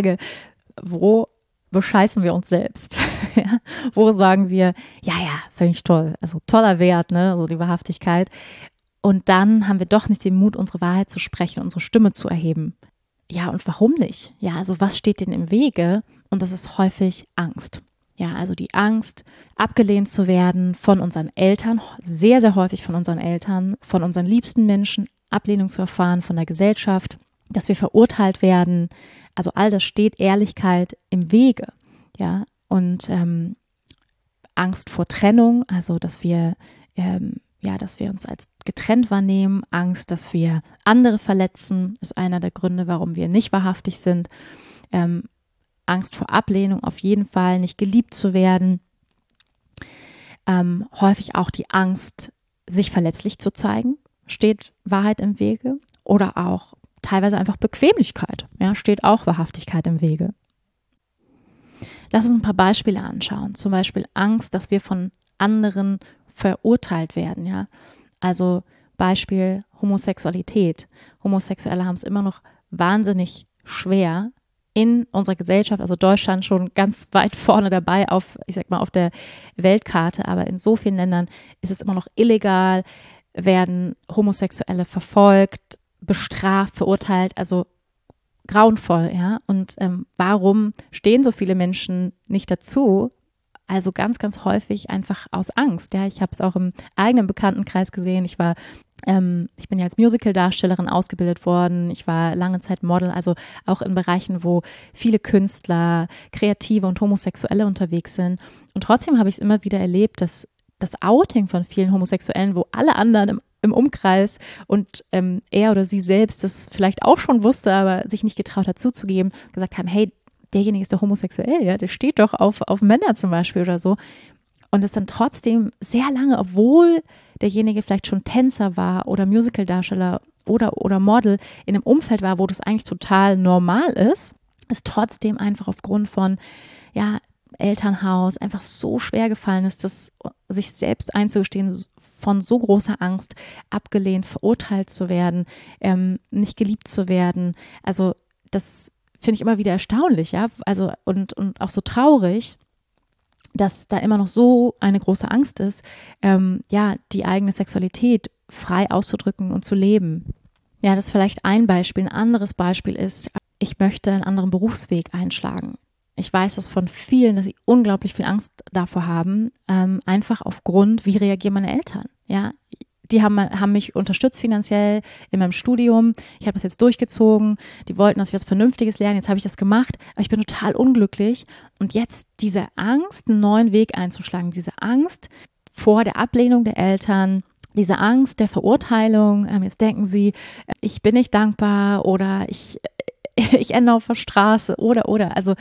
[SPEAKER 1] Frage, wo bescheißen wir uns selbst? Ja? Wo sagen wir, ja, finde ich toll, also toller Wert, ne, also die Wahrhaftigkeit. Und dann haben wir doch nicht den Mut, unsere Wahrheit zu sprechen, unsere Stimme zu erheben. Ja, und warum nicht? Ja, also was steht denn im Wege? Und das ist häufig Angst. Ja, also die Angst, abgelehnt zu werden von unseren Eltern, sehr, sehr häufig von unseren Eltern, von unseren liebsten Menschen, Ablehnung zu erfahren von der Gesellschaft, dass wir verurteilt werden. Also all das steht Ehrlichkeit im Wege. Ja, und Angst vor Trennung, also dass wir uns als getrennt wahrnehmen, Angst, dass wir andere verletzen, ist einer der Gründe, warum wir nicht wahrhaftig sind. Angst vor Ablehnung, auf jeden Fall nicht geliebt zu werden. Häufig auch die Angst, sich verletzlich zu zeigen, steht Wahrheit im Wege. Oder auch teilweise einfach Bequemlichkeit. Ja, steht auch Wahrhaftigkeit im Wege. Lass uns ein paar Beispiele anschauen. Zum Beispiel Angst, dass wir von anderen verurteilt werden. Ja, also Beispiel Homosexualität. Homosexuelle haben es immer noch wahnsinnig schwer in unserer Gesellschaft, also Deutschland schon ganz weit vorne dabei auf der Weltkarte, aber in so vielen Ländern ist es immer noch illegal, werden Homosexuelle verfolgt, bestraft, verurteilt, also grauenvoll, ja. Und warum stehen so viele Menschen nicht dazu? Also ganz, ganz häufig einfach aus Angst. Ja, ich habe es auch im eigenen Bekanntenkreis gesehen. Ich bin ja als Musical-Darstellerin ausgebildet worden. Ich war lange Zeit Model, also auch in Bereichen, wo viele Künstler, Kreative und Homosexuelle unterwegs sind. Und trotzdem habe ich es immer wieder erlebt, dass das Outing von vielen Homosexuellen, wo alle anderen im Umkreis und er oder sie selbst das vielleicht auch schon wusste, aber sich nicht getraut hat zuzugeben, gesagt haben, hey, derjenige ist doch homosexuell, ja, der steht doch auf Männer zum Beispiel oder so. Und es dann trotzdem sehr lange, obwohl derjenige vielleicht schon Tänzer war oder Musicaldarsteller oder Model in einem Umfeld war, wo das eigentlich total normal ist, es trotzdem einfach aufgrund von, ja, Elternhaus einfach so schwer gefallen ist, das sich selbst einzugestehen, von so großer Angst, abgelehnt, verurteilt zu werden, nicht geliebt zu werden. Also das finde ich immer wieder erstaunlich, ja, also und auch so traurig, dass da immer noch so eine große Angst ist, die eigene Sexualität frei auszudrücken und zu leben. Ja, das ist vielleicht ein Beispiel. Ein anderes Beispiel ist, ich möchte einen anderen Berufsweg einschlagen. Ich weiß das von vielen, dass sie unglaublich viel Angst davor haben, einfach aufgrund, wie reagieren meine Eltern, ja. Die haben mich unterstützt finanziell in meinem Studium. Ich habe das jetzt durchgezogen. Die wollten, dass ich was Vernünftiges lerne. Jetzt habe ich das gemacht, aber ich bin total unglücklich. Und jetzt diese Angst, einen neuen Weg einzuschlagen, diese Angst vor der Ablehnung der Eltern, diese Angst der Verurteilung. Jetzt denken sie, ich bin nicht dankbar oder ich ende auf der Straße oder. Also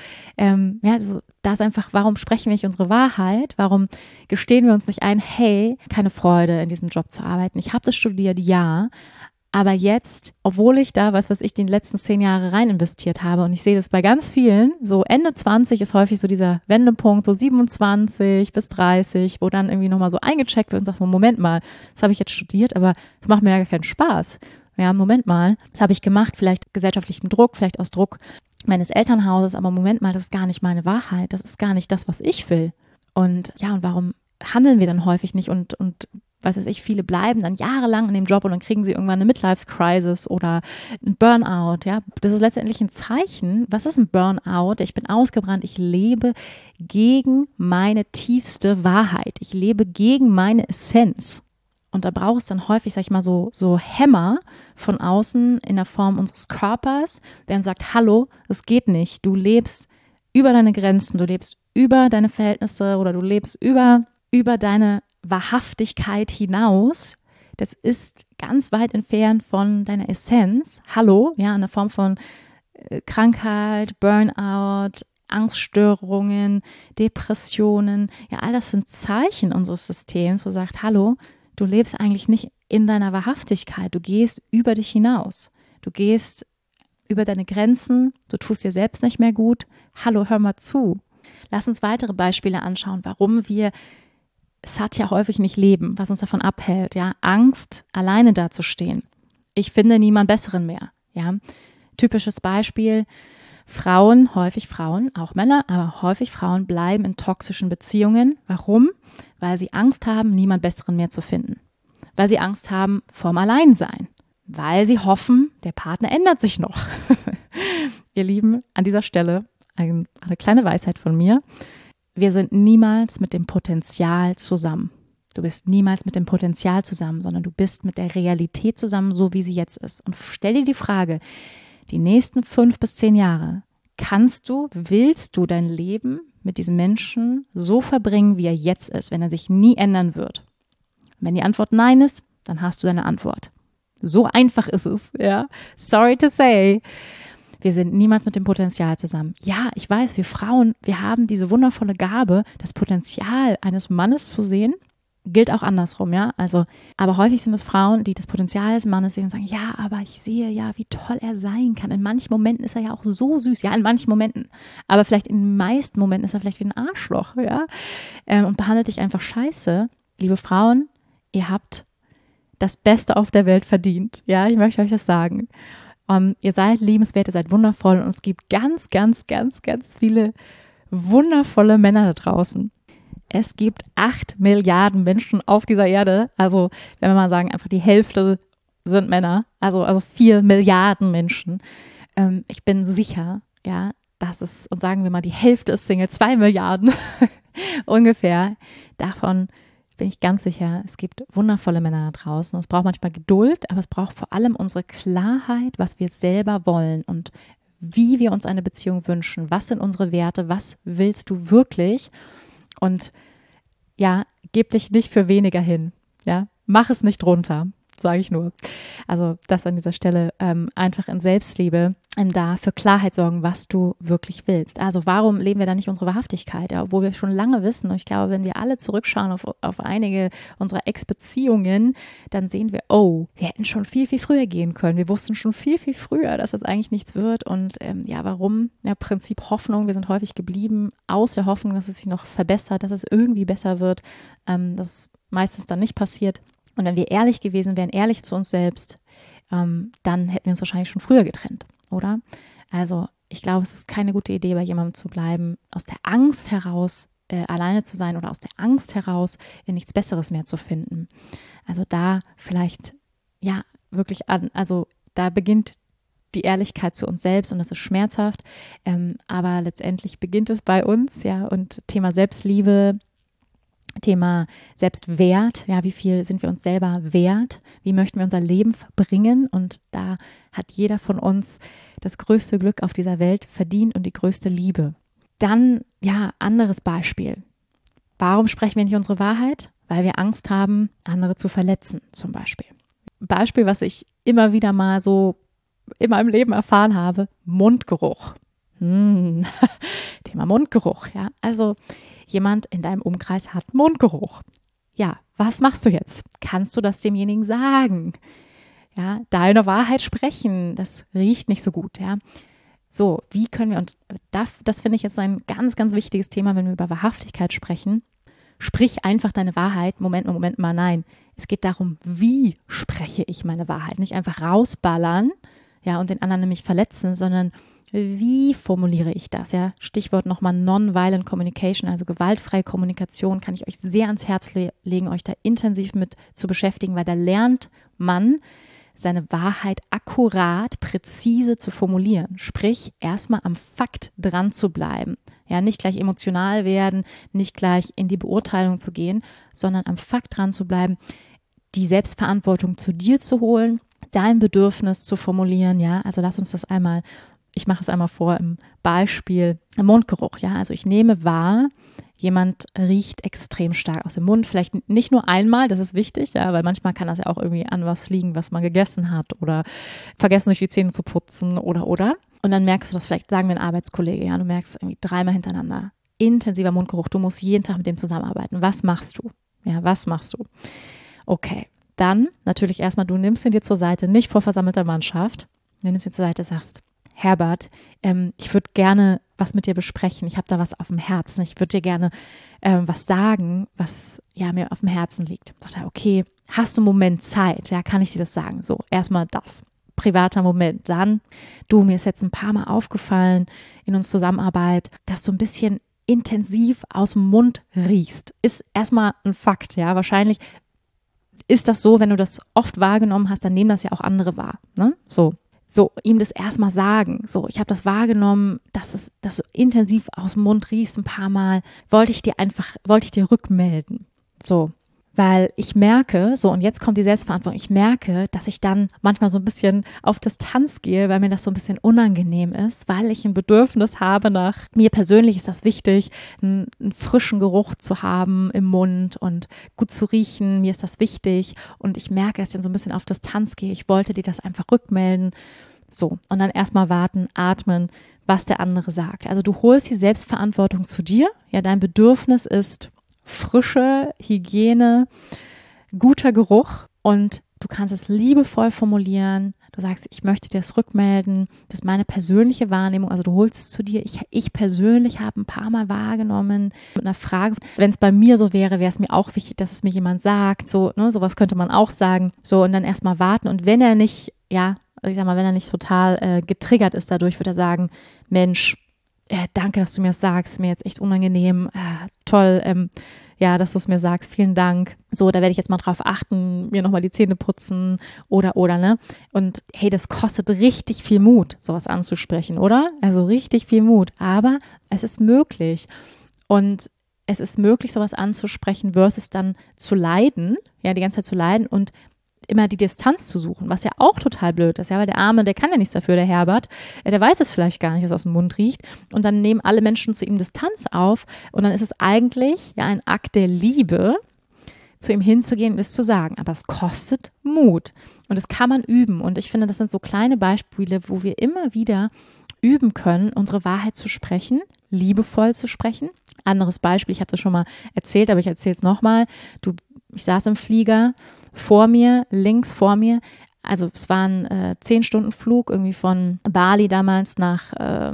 [SPEAKER 1] da ist einfach, warum sprechen wir nicht unsere Wahrheit? Warum gestehen wir uns nicht ein, hey, keine Freude in diesem Job zu arbeiten. Ich habe das studiert, ja, aber jetzt, obwohl ich da, was ich die letzten 10 Jahre rein investiert habe und ich sehe das bei ganz vielen, so Ende 20 ist häufig so dieser Wendepunkt, so 27 bis 30, wo dann irgendwie nochmal so eingecheckt wird und sagt, Moment mal, das habe ich jetzt studiert, aber das macht mir ja gar keinen Spaß. Ja, Moment mal, das habe ich gemacht, vielleicht gesellschaftlichem Druck, vielleicht aus Druck meines Elternhauses, aber Moment mal, das ist gar nicht meine Wahrheit, das ist gar nicht das, was ich will. Und warum handeln wir dann häufig nicht und was weiß ich, viele bleiben dann jahrelang in dem Job und dann kriegen sie irgendwann eine Midlife-Crisis oder ein Burnout, ja. Das ist letztendlich ein Zeichen. Was ist ein Burnout? Ich bin ausgebrannt, ich lebe gegen meine tiefste Wahrheit, ich lebe gegen meine Essenz. Und da braucht es dann häufig, sag ich mal, so Hämmer von außen in der Form unseres Körpers, der dann sagt, hallo, es geht nicht. Du lebst über deine Grenzen, du lebst über deine Verhältnisse oder du lebst über deine Wahrhaftigkeit hinaus. Das ist ganz weit entfernt von deiner Essenz. Hallo, ja, in der Form von Krankheit, Burnout, Angststörungen, Depressionen. Ja, all das sind Zeichen unseres Systems, wo sagt, hallo, du lebst eigentlich nicht in deiner Wahrhaftigkeit. Du gehst über dich hinaus. Du gehst über deine Grenzen. Du tust dir selbst nicht mehr gut. Hallo, hör mal zu. Lass uns weitere Beispiele anschauen, warum wir Satya häufig nicht leben, was uns davon abhält. Ja, Angst, alleine dazustehen. Ich finde niemand Besseren mehr. Ja, typisches Beispiel. Häufig Frauen, auch Männer, aber häufig Frauen bleiben in toxischen Beziehungen. Warum? Weil sie Angst haben, niemand Besseren mehr zu finden. Weil sie Angst haben vorm Alleinsein. Weil sie hoffen, der Partner ändert sich noch. Ihr Lieben, an dieser Stelle eine kleine Weisheit von mir. Wir sind niemals mit dem Potenzial zusammen. Du bist niemals mit dem Potenzial zusammen, sondern du bist mit der Realität zusammen, so wie sie jetzt ist. Und stell dir die Frage, die nächsten 5 bis 10 Jahre, willst du dein Leben mit diesem Menschen so verbringen, wie er jetzt ist, wenn er sich nie ändern wird? Wenn die Antwort nein ist, dann hast du deine Antwort. So einfach ist es, ja. Sorry to say. Wir sind niemals mit dem Potenzial zusammen. Ja, ich weiß, wir Frauen, wir haben diese wundervolle Gabe, das Potenzial eines Mannes zu sehen gilt auch andersrum, ja. Also, aber häufig sind es Frauen, die das Potenzial des Mannes sehen und sagen, ja, aber ich sehe ja, wie toll er sein kann. In manchen Momenten ist er ja auch so süß, ja, in manchen Momenten. Aber vielleicht in den meisten Momenten ist er vielleicht wie ein Arschloch, ja. Und behandelt dich einfach scheiße. Liebe Frauen, ihr habt das Beste auf der Welt verdient, ja. Ich möchte euch das sagen. Ihr seid liebenswert, ihr seid wundervoll und es gibt ganz, ganz, ganz, ganz viele wundervolle Männer da draußen. Es gibt 8 Milliarden Menschen auf dieser Erde. Also, wenn wir mal sagen, einfach die Hälfte sind Männer. Also 4 Milliarden Menschen. Ich bin sicher, ja, dass es, und sagen wir mal, die Hälfte ist Single, 2 Milliarden ungefähr. Davon bin ich ganz sicher, es gibt wundervolle Männer da draußen. Es braucht manchmal Geduld, aber es braucht vor allem unsere Klarheit, was wir selber wollen und wie wir uns eine Beziehung wünschen. Was sind unsere Werte? Was willst du wirklich? Und ja, gib dich nicht für weniger hin. Ja, mach es nicht runter, sage ich nur. Also das an dieser Stelle einfach in Selbstliebe da für Klarheit sorgen, was du wirklich willst. Also warum leben wir da nicht unsere Wahrhaftigkeit? Ja, obwohl wir schon lange wissen, und ich glaube, wenn wir alle zurückschauen auf einige unserer Ex-Beziehungen, dann sehen wir, oh, wir hätten schon viel, viel früher gehen können. Wir wussten schon viel, viel früher, dass das eigentlich nichts wird. Und ja, warum? Ja, Prinzip Hoffnung. Wir sind häufig geblieben aus der Hoffnung, dass es sich noch verbessert, dass es irgendwie besser wird. Das ist meistens dann nicht passiert. Und wenn wir ehrlich gewesen wären, ehrlich zu uns selbst, dann hätten wir uns wahrscheinlich schon früher getrennt, oder? Also ich glaube, es ist keine gute Idee, bei jemandem zu bleiben, aus der Angst heraus alleine zu sein oder aus der Angst heraus nichts Besseres mehr zu finden. Also da vielleicht, ja, wirklich also da beginnt die Ehrlichkeit zu uns selbst und das ist schmerzhaft, aber letztendlich beginnt es bei uns, ja, und Thema Selbstliebe, Thema Selbstwert, ja, wie viel sind wir uns selber wert, wie möchten wir unser Leben verbringen und da hat jeder von uns das größte Glück auf dieser Welt verdient und die größte Liebe. Dann, ja, anderes Beispiel. Warum sprechen wir nicht unsere Wahrheit? Weil wir Angst haben, andere zu verletzen, zum Beispiel. Beispiel, was ich immer wieder mal so in meinem Leben erfahren habe, Mundgeruch. Thema Mundgeruch, ja, also jemand in deinem Umkreis hat Mundgeruch. Ja, was machst du jetzt? Kannst du das demjenigen sagen? Ja, deine Wahrheit sprechen, das riecht nicht so gut, ja. So, wie können wir, und das finde ich jetzt ein ganz, ganz wichtiges Thema, wenn wir über Wahrhaftigkeit sprechen. Sprich einfach deine Wahrheit. Moment mal, nein. Es geht darum, wie spreche ich meine Wahrheit? Nicht einfach rausballern, ja, und den anderen nämlich verletzen, sondern wie formuliere ich das? Ja, Stichwort nochmal Non-Violent Communication, also gewaltfreie Kommunikation, kann ich euch sehr ans Herz legen, euch da intensiv mit zu beschäftigen, weil da lernt man, seine Wahrheit akkurat, präzise zu formulieren. Sprich, erstmal am Fakt dran zu bleiben. Ja, nicht gleich emotional werden, nicht gleich in die Beurteilung zu gehen, sondern am Fakt dran zu bleiben, die Selbstverantwortung zu dir zu holen, dein Bedürfnis zu formulieren. Ja, also lass uns das einmal, ich mache es einmal vor im Beispiel Mundgeruch. Ja, also ich nehme wahr, jemand riecht extrem stark aus dem Mund, vielleicht nicht nur einmal, das ist wichtig, ja, weil manchmal kann das ja auch irgendwie an was liegen, was man gegessen hat oder vergessen, sich die Zähne zu putzen oder. Und dann merkst du das vielleicht, sagen wir ein Arbeitskollege, ja, du merkst irgendwie 3-mal hintereinander, intensiver Mundgeruch, du musst jeden Tag mit dem zusammenarbeiten. Was machst du? Ja, was machst du? Okay, dann natürlich erstmal, du nimmst ihn dir zur Seite, nicht vor versammelter Mannschaft, du nimmst ihn zur Seite, sagst, Herbert, ich würde gerne was mit dir besprechen. Ich habe da was auf dem Herzen. Ich würde dir gerne was sagen, was ja mir auf dem Herzen liegt. Sagt er, okay, hast du einen Moment Zeit? Ja, kann ich dir das sagen? So, erstmal das. Privater Moment. Dann, du, mir ist jetzt ein paar Mal aufgefallen in uns Zusammenarbeit, dass du ein bisschen intensiv aus dem Mund riechst. Ist erstmal ein Fakt, ja. Wahrscheinlich ist das so, wenn du das oft wahrgenommen hast, dann nehmen das ja auch andere wahr. Ne? So, ihm das erstmal sagen. So, ich habe das wahrgenommen, dass du intensiv aus dem Mund riechst ein paar Mal. Wollte ich dir rückmelden. So, weil ich merke, so, und jetzt kommt die Selbstverantwortung, ich merke, dass ich dann manchmal so ein bisschen auf Distanz gehe, weil mir das so ein bisschen unangenehm ist, weil ich ein Bedürfnis habe nach, mir persönlich ist das wichtig, einen frischen Geruch zu haben im Mund und gut zu riechen, mir ist das wichtig und ich merke, dass ich dann so ein bisschen auf Distanz gehe, ich wollte dir das einfach rückmelden, so, und dann erstmal warten, atmen, was der andere sagt. Also du holst die Selbstverantwortung zu dir, ja, dein Bedürfnis ist Frische, Hygiene, guter Geruch und du kannst es liebevoll formulieren. Du sagst, ich möchte dir das rückmelden. Das ist meine persönliche Wahrnehmung. Also du holst es zu dir. Ich persönlich habe ein paar Mal wahrgenommen mit einer Frage. Wenn es bei mir so wäre, wäre es mir auch wichtig, dass es mir jemand sagt. So, ne, sowas könnte man auch sagen. So, und dann erstmal warten. Und wenn er nicht, ja, ich sag mal, wenn er nicht total getriggert ist dadurch, wird er sagen, Mensch, danke, dass du mir das sagst. Mir jetzt echt unangenehm. Toll, ja, dass du es mir sagst, vielen Dank. So, da werde ich jetzt mal drauf achten, mir nochmal die Zähne putzen oder, ne? Und hey, das kostet richtig viel Mut, sowas anzusprechen, oder? Also richtig viel Mut, aber es ist möglich. Und es ist möglich, sowas anzusprechen versus dann zu leiden, ja, die ganze Zeit zu leiden und immer die Distanz zu suchen, was ja auch total blöd ist, ja, weil der Arme, der kann ja nichts dafür, der Herbert, der weiß es vielleicht gar nicht, dass es aus dem Mund riecht und dann nehmen alle Menschen zu ihm Distanz auf und dann ist es eigentlich ja ein Akt der Liebe, zu ihm hinzugehen und es zu sagen, aber es kostet Mut und das kann man üben und ich finde, das sind so kleine Beispiele, wo wir immer wieder üben können, unsere Wahrheit zu sprechen, liebevoll zu sprechen. Anderes Beispiel, ich habe das schon mal erzählt, aber ich erzähle es nochmal, ich saß im Flieger, links vor mir, also es war ein 10-Stunden-Flug irgendwie von Bali damals nach,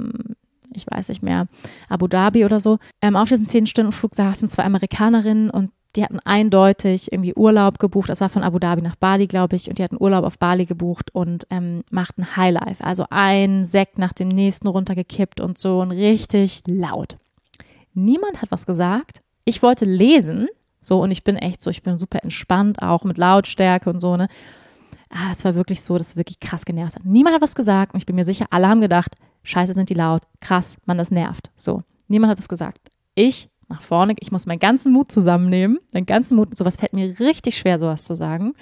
[SPEAKER 1] ich weiß nicht mehr, Abu Dhabi oder so. Auf diesem 10-Stunden-Flug saßen 2 Amerikanerinnen und die hatten eindeutig irgendwie Urlaub gebucht, das war von Abu Dhabi nach Bali, glaube ich, und die hatten Urlaub auf Bali gebucht und machten Highlife, also ein Sekt nach dem nächsten runtergekippt und so und richtig laut. Niemand hat was gesagt. Ich wollte lesen, so, und ich bin super entspannt, auch mit Lautstärke und so, ne. Es war wirklich so, dass es wirklich krass genervt hat. Niemand hat was gesagt und ich bin mir sicher, alle haben gedacht, scheiße, sind die laut, krass, Mann, das nervt. So, niemand hat was gesagt. Ich nach vorne, ich muss meinen ganzen Mut zusammennehmen, sowas fällt mir richtig schwer, sowas zu sagen.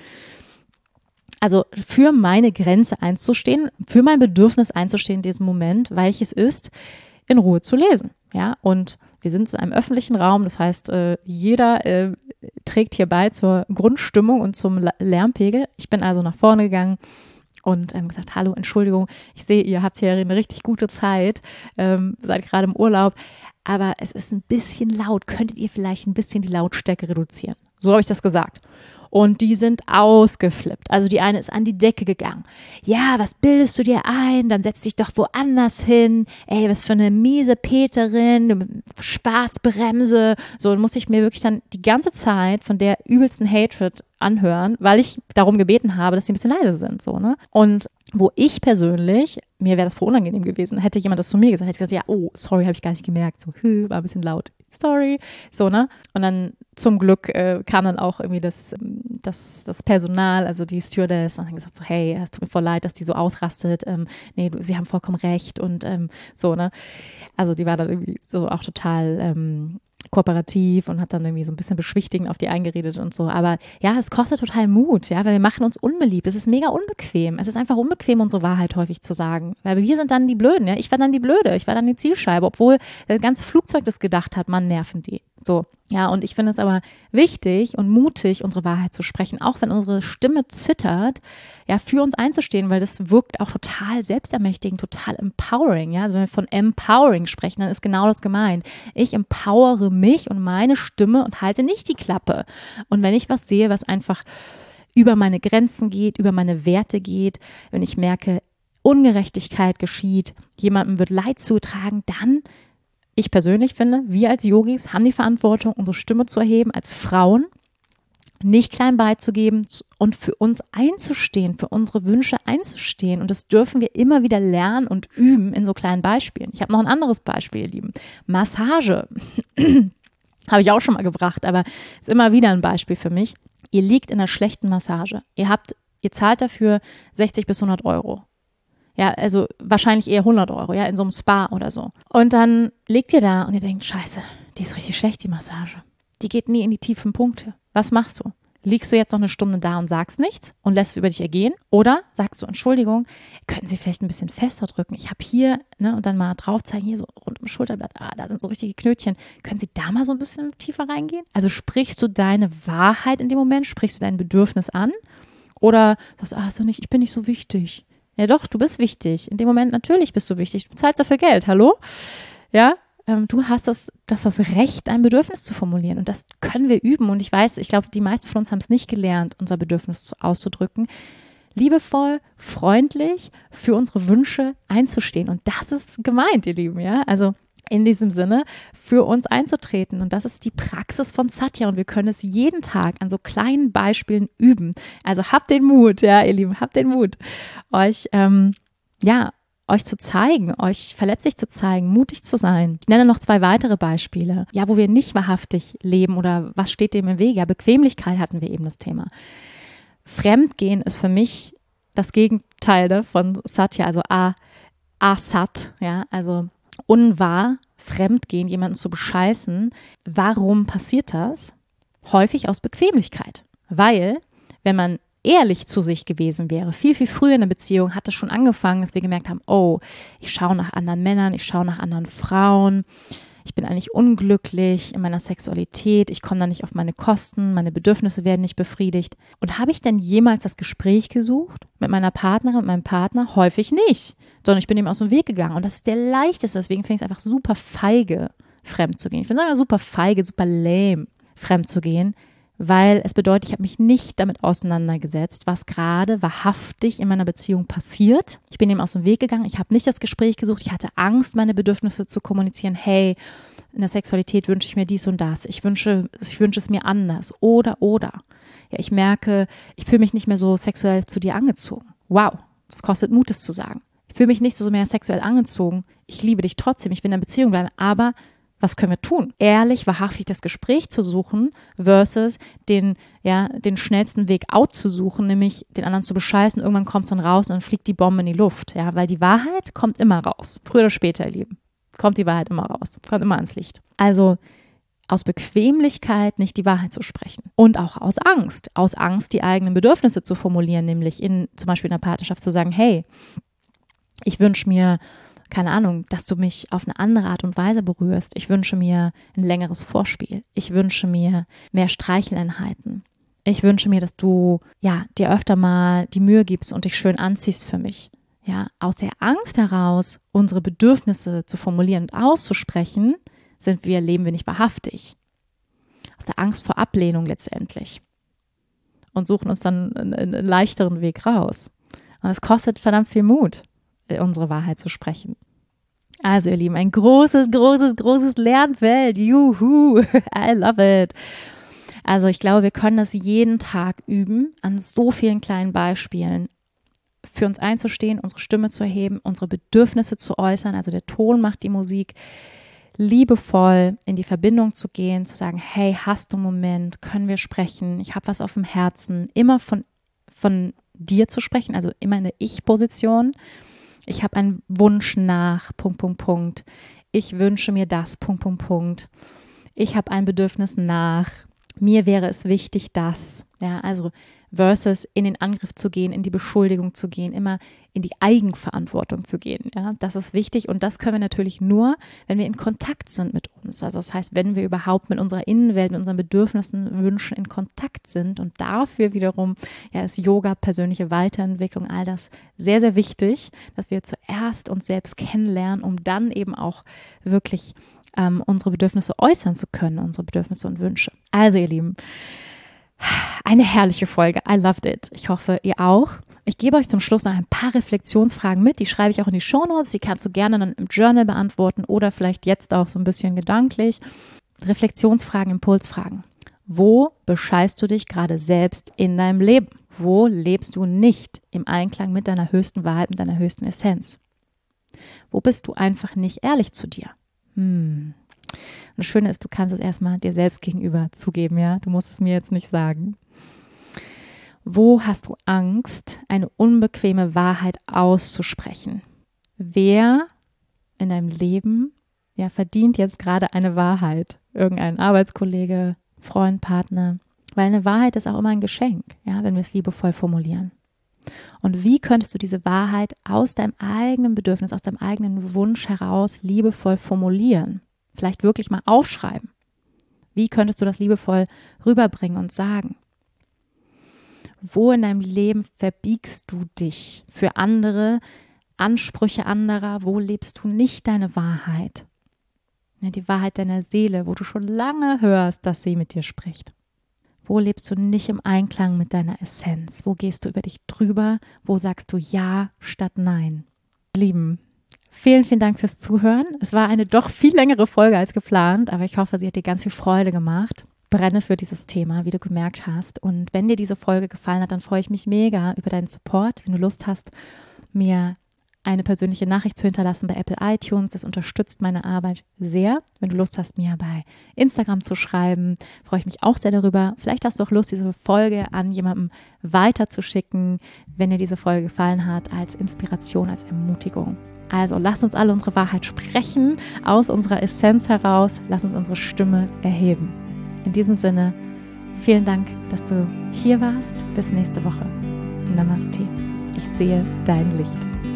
[SPEAKER 1] Also für meine Grenze einzustehen, für mein Bedürfnis einzustehen in diesem Moment, welches ist, in Ruhe zu lesen, ja, und wir sind in einem öffentlichen Raum, das heißt, jeder trägt hier bei zur Grundstimmung und zum Lärmpegel. Ich bin also nach vorne gegangen und gesagt, hallo, Entschuldigung, ich sehe, ihr habt hier eine richtig gute Zeit, seid gerade im Urlaub, aber es ist ein bisschen laut. Könntet ihr vielleicht ein bisschen die Lautstärke reduzieren? So habe ich das gesagt. Und die sind ausgeflippt. Also die eine ist an die Decke gegangen. Ja, was bildest du dir ein? Dann setz dich doch woanders hin. Ey, was für eine miese Peterin, Spaßbremse. So, dann muss ich mir wirklich dann die ganze Zeit von der übelsten Hatred anhören, weil ich darum gebeten habe, dass sie ein bisschen leise sind. So, ne? Und wo ich persönlich, mir wäre das voll unangenehm gewesen, hätte jemand das zu mir gesagt, hätte ich gesagt, ja, oh, sorry, habe ich gar nicht gemerkt. So, war ein bisschen laut. Sorry. So, ne? Und dann zum Glück kam dann auch irgendwie das Personal, also die Stewardess, und hat gesagt so, hey, es tut mir voll leid, dass die so ausrastet. Nee, sie haben vollkommen recht und so, ne? Also die war dann irgendwie so auch total kooperativ und hat dann irgendwie so ein bisschen beschwichtigend auf die eingeredet und so. Aber ja, es kostet total Mut, ja, weil wir machen uns unbeliebt. Es ist mega unbequem. Es ist einfach unbequem, unsere Wahrheit häufig zu sagen. Weil wir sind dann die Blöden, ja. Ich war dann die Blöde, ich war dann die Zielscheibe, obwohl das ganze Flugzeug das gedacht hat, Mann, nerven die. So. Ja, und ich finde es aber wichtig und mutig, unsere Wahrheit zu sprechen, auch wenn unsere Stimme zittert, ja, für uns einzustehen, weil das wirkt auch total selbstermächtigend, total empowering, ja, also wenn wir von empowering sprechen, dann ist genau das gemeint. Ich empowere mich und meine Stimme und halte nicht die Klappe. Und wenn ich was sehe, was einfach über meine Grenzen geht, über meine Werte geht, wenn ich merke, Ungerechtigkeit geschieht, jemandem wird Leid zugetragen, dann ich persönlich finde, wir als Yogis haben die Verantwortung, unsere Stimme zu erheben, als Frauen, nicht klein beizugeben und für uns einzustehen, für unsere Wünsche einzustehen. Und das dürfen wir immer wieder lernen und üben in so kleinen Beispielen. Ich habe noch ein anderes Beispiel, ihr Lieben. Massage. Habe ich auch schon mal gebracht, aber ist immer wieder ein Beispiel für mich. Ihr liegt in einer schlechten Massage. Ihr zahlt dafür 60 bis 100 Euro. Ja, also wahrscheinlich eher 100 Euro, ja, in so einem Spa oder so. Und dann liegt ihr da und ihr denkt, scheiße, die ist richtig schlecht, die Massage. Die geht nie in die tiefen Punkte. Was machst du? Liegst du jetzt noch eine Stunde da und sagst nichts und lässt es über dich ergehen? Oder sagst du, Entschuldigung, könnten Sie vielleicht ein bisschen fester drücken? Ich habe hier, ne, und dann mal drauf zeigen, hier so rund ums Schulterblatt, da sind so richtige Knötchen. Können Sie da mal so ein bisschen tiefer reingehen? Also sprichst du deine Wahrheit in dem Moment? Sprichst du dein Bedürfnis an? Oder sagst du, so nicht, ich bin nicht so wichtig. Ja doch, du bist wichtig. In dem Moment natürlich bist du wichtig. Du zahlst dafür Geld, hallo? Ja, du hast das Recht, ein Bedürfnis zu formulieren. Und das können wir üben. Und ich glaube, die meisten von uns haben es nicht gelernt, unser Bedürfnis auszudrücken. Liebevoll, freundlich für unsere Wünsche einzustehen. Und das ist gemeint, ihr Lieben, ja. Also in diesem Sinne, für uns einzutreten. Und das ist die Praxis von Satya. Und wir können es jeden Tag an so kleinen Beispielen üben. Also habt den Mut, ja, ihr Lieben, habt den Mut, euch zu zeigen, euch verletzlich zu zeigen, mutig zu sein. Ich nenne noch 2 weitere Beispiele, ja, wo wir nicht wahrhaftig leben oder was steht dem im Wege. Ja, Bequemlichkeit hatten wir eben das Thema. Fremdgehen ist für mich das Gegenteil von Satya, also Asat, ja, also unwahr, Fremdgehen, jemanden zu bescheißen. Warum passiert das? Häufig aus Bequemlichkeit, weil wenn man ehrlich zu sich gewesen wäre, viel, viel früher in der Beziehung, hat es schon angefangen, dass wir gemerkt haben, oh, ich schaue nach anderen Männern, ich schaue nach anderen Frauen, ich bin eigentlich unglücklich in meiner Sexualität, ich komme da nicht auf meine Kosten, meine Bedürfnisse werden nicht befriedigt. Und habe ich denn jemals das Gespräch gesucht mit meiner Partnerin und meinem Partner? Häufig nicht, sondern ich bin ihm aus dem Weg gegangen. Und das ist der leichteste, deswegen finde ich es einfach super feige, fremd zu gehen. Ich finde es einfach super feige, super lame, fremd zu gehen, weil es bedeutet, ich habe mich nicht damit auseinandergesetzt, was gerade wahrhaftig in meiner Beziehung passiert. Ich bin ihm aus dem Weg gegangen, ich habe nicht das Gespräch gesucht, ich hatte Angst, meine Bedürfnisse zu kommunizieren. Hey, in der Sexualität wünsche ich mir dies und das, ich wünsche es mir anders oder. Ja, ich merke, ich fühle mich nicht mehr so sexuell zu dir angezogen. Wow, das kostet Mut, es zu sagen. Ich fühle mich nicht so mehr sexuell angezogen, ich liebe dich trotzdem, ich will in einer Beziehung bleiben, aber was können wir tun? Ehrlich, wahrhaftig das Gespräch zu suchen versus den schnellsten Weg out zu suchen, nämlich den anderen zu bescheißen. Irgendwann kommt es dann raus und dann fliegt die Bombe in die Luft. Ja, weil die Wahrheit kommt immer raus. Früher oder später, ihr Lieben, kommt die Wahrheit immer raus. Kommt immer ans Licht. Also aus Bequemlichkeit nicht die Wahrheit zu sprechen. Und auch aus Angst. Aus Angst, die eigenen Bedürfnisse zu formulieren, nämlich zum Beispiel in einer Partnerschaft zu sagen, hey, ich wünsche mir, keine Ahnung, dass du mich auf eine andere Art und Weise berührst. Ich wünsche mir ein längeres Vorspiel. Ich wünsche mir mehr Streicheleinheiten. Ich wünsche mir, dass du dir öfter mal die Mühe gibst und dich schön anziehst für mich. Ja, aus der Angst heraus, unsere Bedürfnisse zu formulieren und auszusprechen, leben wir nicht wahrhaftig. Aus der Angst vor Ablehnung letztendlich. Und suchen uns dann einen leichteren Weg raus. Und es kostet verdammt viel Mut, unsere Wahrheit zu sprechen. Also ihr Lieben, ein großes Lernfeld. Juhu, I love it. Also ich glaube, wir können das jeden Tag üben, an so vielen kleinen Beispielen, für uns einzustehen, unsere Stimme zu erheben, unsere Bedürfnisse zu äußern, also der Ton macht die Musik, liebevoll in die Verbindung zu gehen, zu sagen, hey, hast du einen Moment, können wir sprechen, ich habe was auf dem Herzen, immer von dir zu sprechen, also immer in der Ich-Position. Ich habe einen Wunsch nach, .. Ich wünsche mir das, .. Ich habe ein Bedürfnis nach, mir wäre es wichtig, dass. Ja, also versus in den Angriff zu gehen, in die Beschuldigung zu gehen, immer in die Eigenverantwortung zu gehen. Ja, das ist wichtig und das können wir natürlich nur, wenn wir in Kontakt sind mit uns. Also das heißt, wenn wir überhaupt mit unserer Innenwelt, mit unseren Bedürfnissen, Wünschen in Kontakt sind und dafür wiederum ist Yoga, persönliche Weiterentwicklung, all das sehr, sehr wichtig, dass wir zuerst uns selbst kennenlernen, um dann eben auch wirklich unsere Bedürfnisse äußern zu können, unsere Bedürfnisse und Wünsche. Also ihr Lieben, eine herrliche Folge. I loved it. Ich hoffe, ihr auch. Ich gebe euch zum Schluss noch ein paar Reflexionsfragen mit. Die schreibe ich auch in die Shownotes. Die kannst du gerne dann im Journal beantworten oder vielleicht jetzt auch so ein bisschen gedanklich. Reflexionsfragen, Impulsfragen. Wo bescheißt du dich gerade selbst in deinem Leben? Wo lebst du nicht im Einklang mit deiner höchsten Wahrheit, mit deiner höchsten Essenz? Wo bist du einfach nicht ehrlich zu dir? Und das Schöne ist, du kannst es erstmal dir selbst gegenüber zugeben, ja? Du musst es mir jetzt nicht sagen. Wo hast du Angst, eine unbequeme Wahrheit auszusprechen? Wer in deinem Leben verdient jetzt gerade eine Wahrheit? Irgendein Arbeitskollege, Freund, Partner? Weil eine Wahrheit ist auch immer ein Geschenk, ja, wenn wir es liebevoll formulieren. Und wie könntest du diese Wahrheit aus deinem eigenen Bedürfnis, aus deinem eigenen Wunsch heraus liebevoll formulieren? Vielleicht wirklich mal aufschreiben. Wie könntest du das liebevoll rüberbringen und sagen? Wo in deinem Leben verbiegst du dich für andere, Ansprüche anderer? Wo lebst du nicht deine Wahrheit? Ja, die Wahrheit deiner Seele, wo du schon lange hörst, dass sie mit dir spricht. Wo lebst du nicht im Einklang mit deiner Essenz? Wo gehst du über dich drüber? Wo sagst du Ja statt Nein? Lieben, vielen, vielen Dank fürs Zuhören. Es war eine doch viel längere Folge als geplant, aber ich hoffe, sie hat dir ganz viel Freude gemacht. Brenne für dieses Thema, wie du gemerkt hast. Und wenn dir diese Folge gefallen hat, dann freue ich mich mega über deinen Support. Wenn du Lust hast, mir eine persönliche Nachricht zu hinterlassen bei Apple iTunes. Das unterstützt meine Arbeit sehr. Wenn du Lust hast, mir bei Instagram zu schreiben, freue ich mich auch sehr darüber. Vielleicht hast du auch Lust, diese Folge an jemandem weiterzuschicken, wenn dir diese Folge gefallen hat, als Inspiration, als Ermutigung. Also lass uns alle unsere Wahrheit sprechen, aus unserer Essenz heraus. Lass uns unsere Stimme erheben. In diesem Sinne, vielen Dank, dass du hier warst. Bis nächste Woche. Namaste. Ich sehe dein Licht.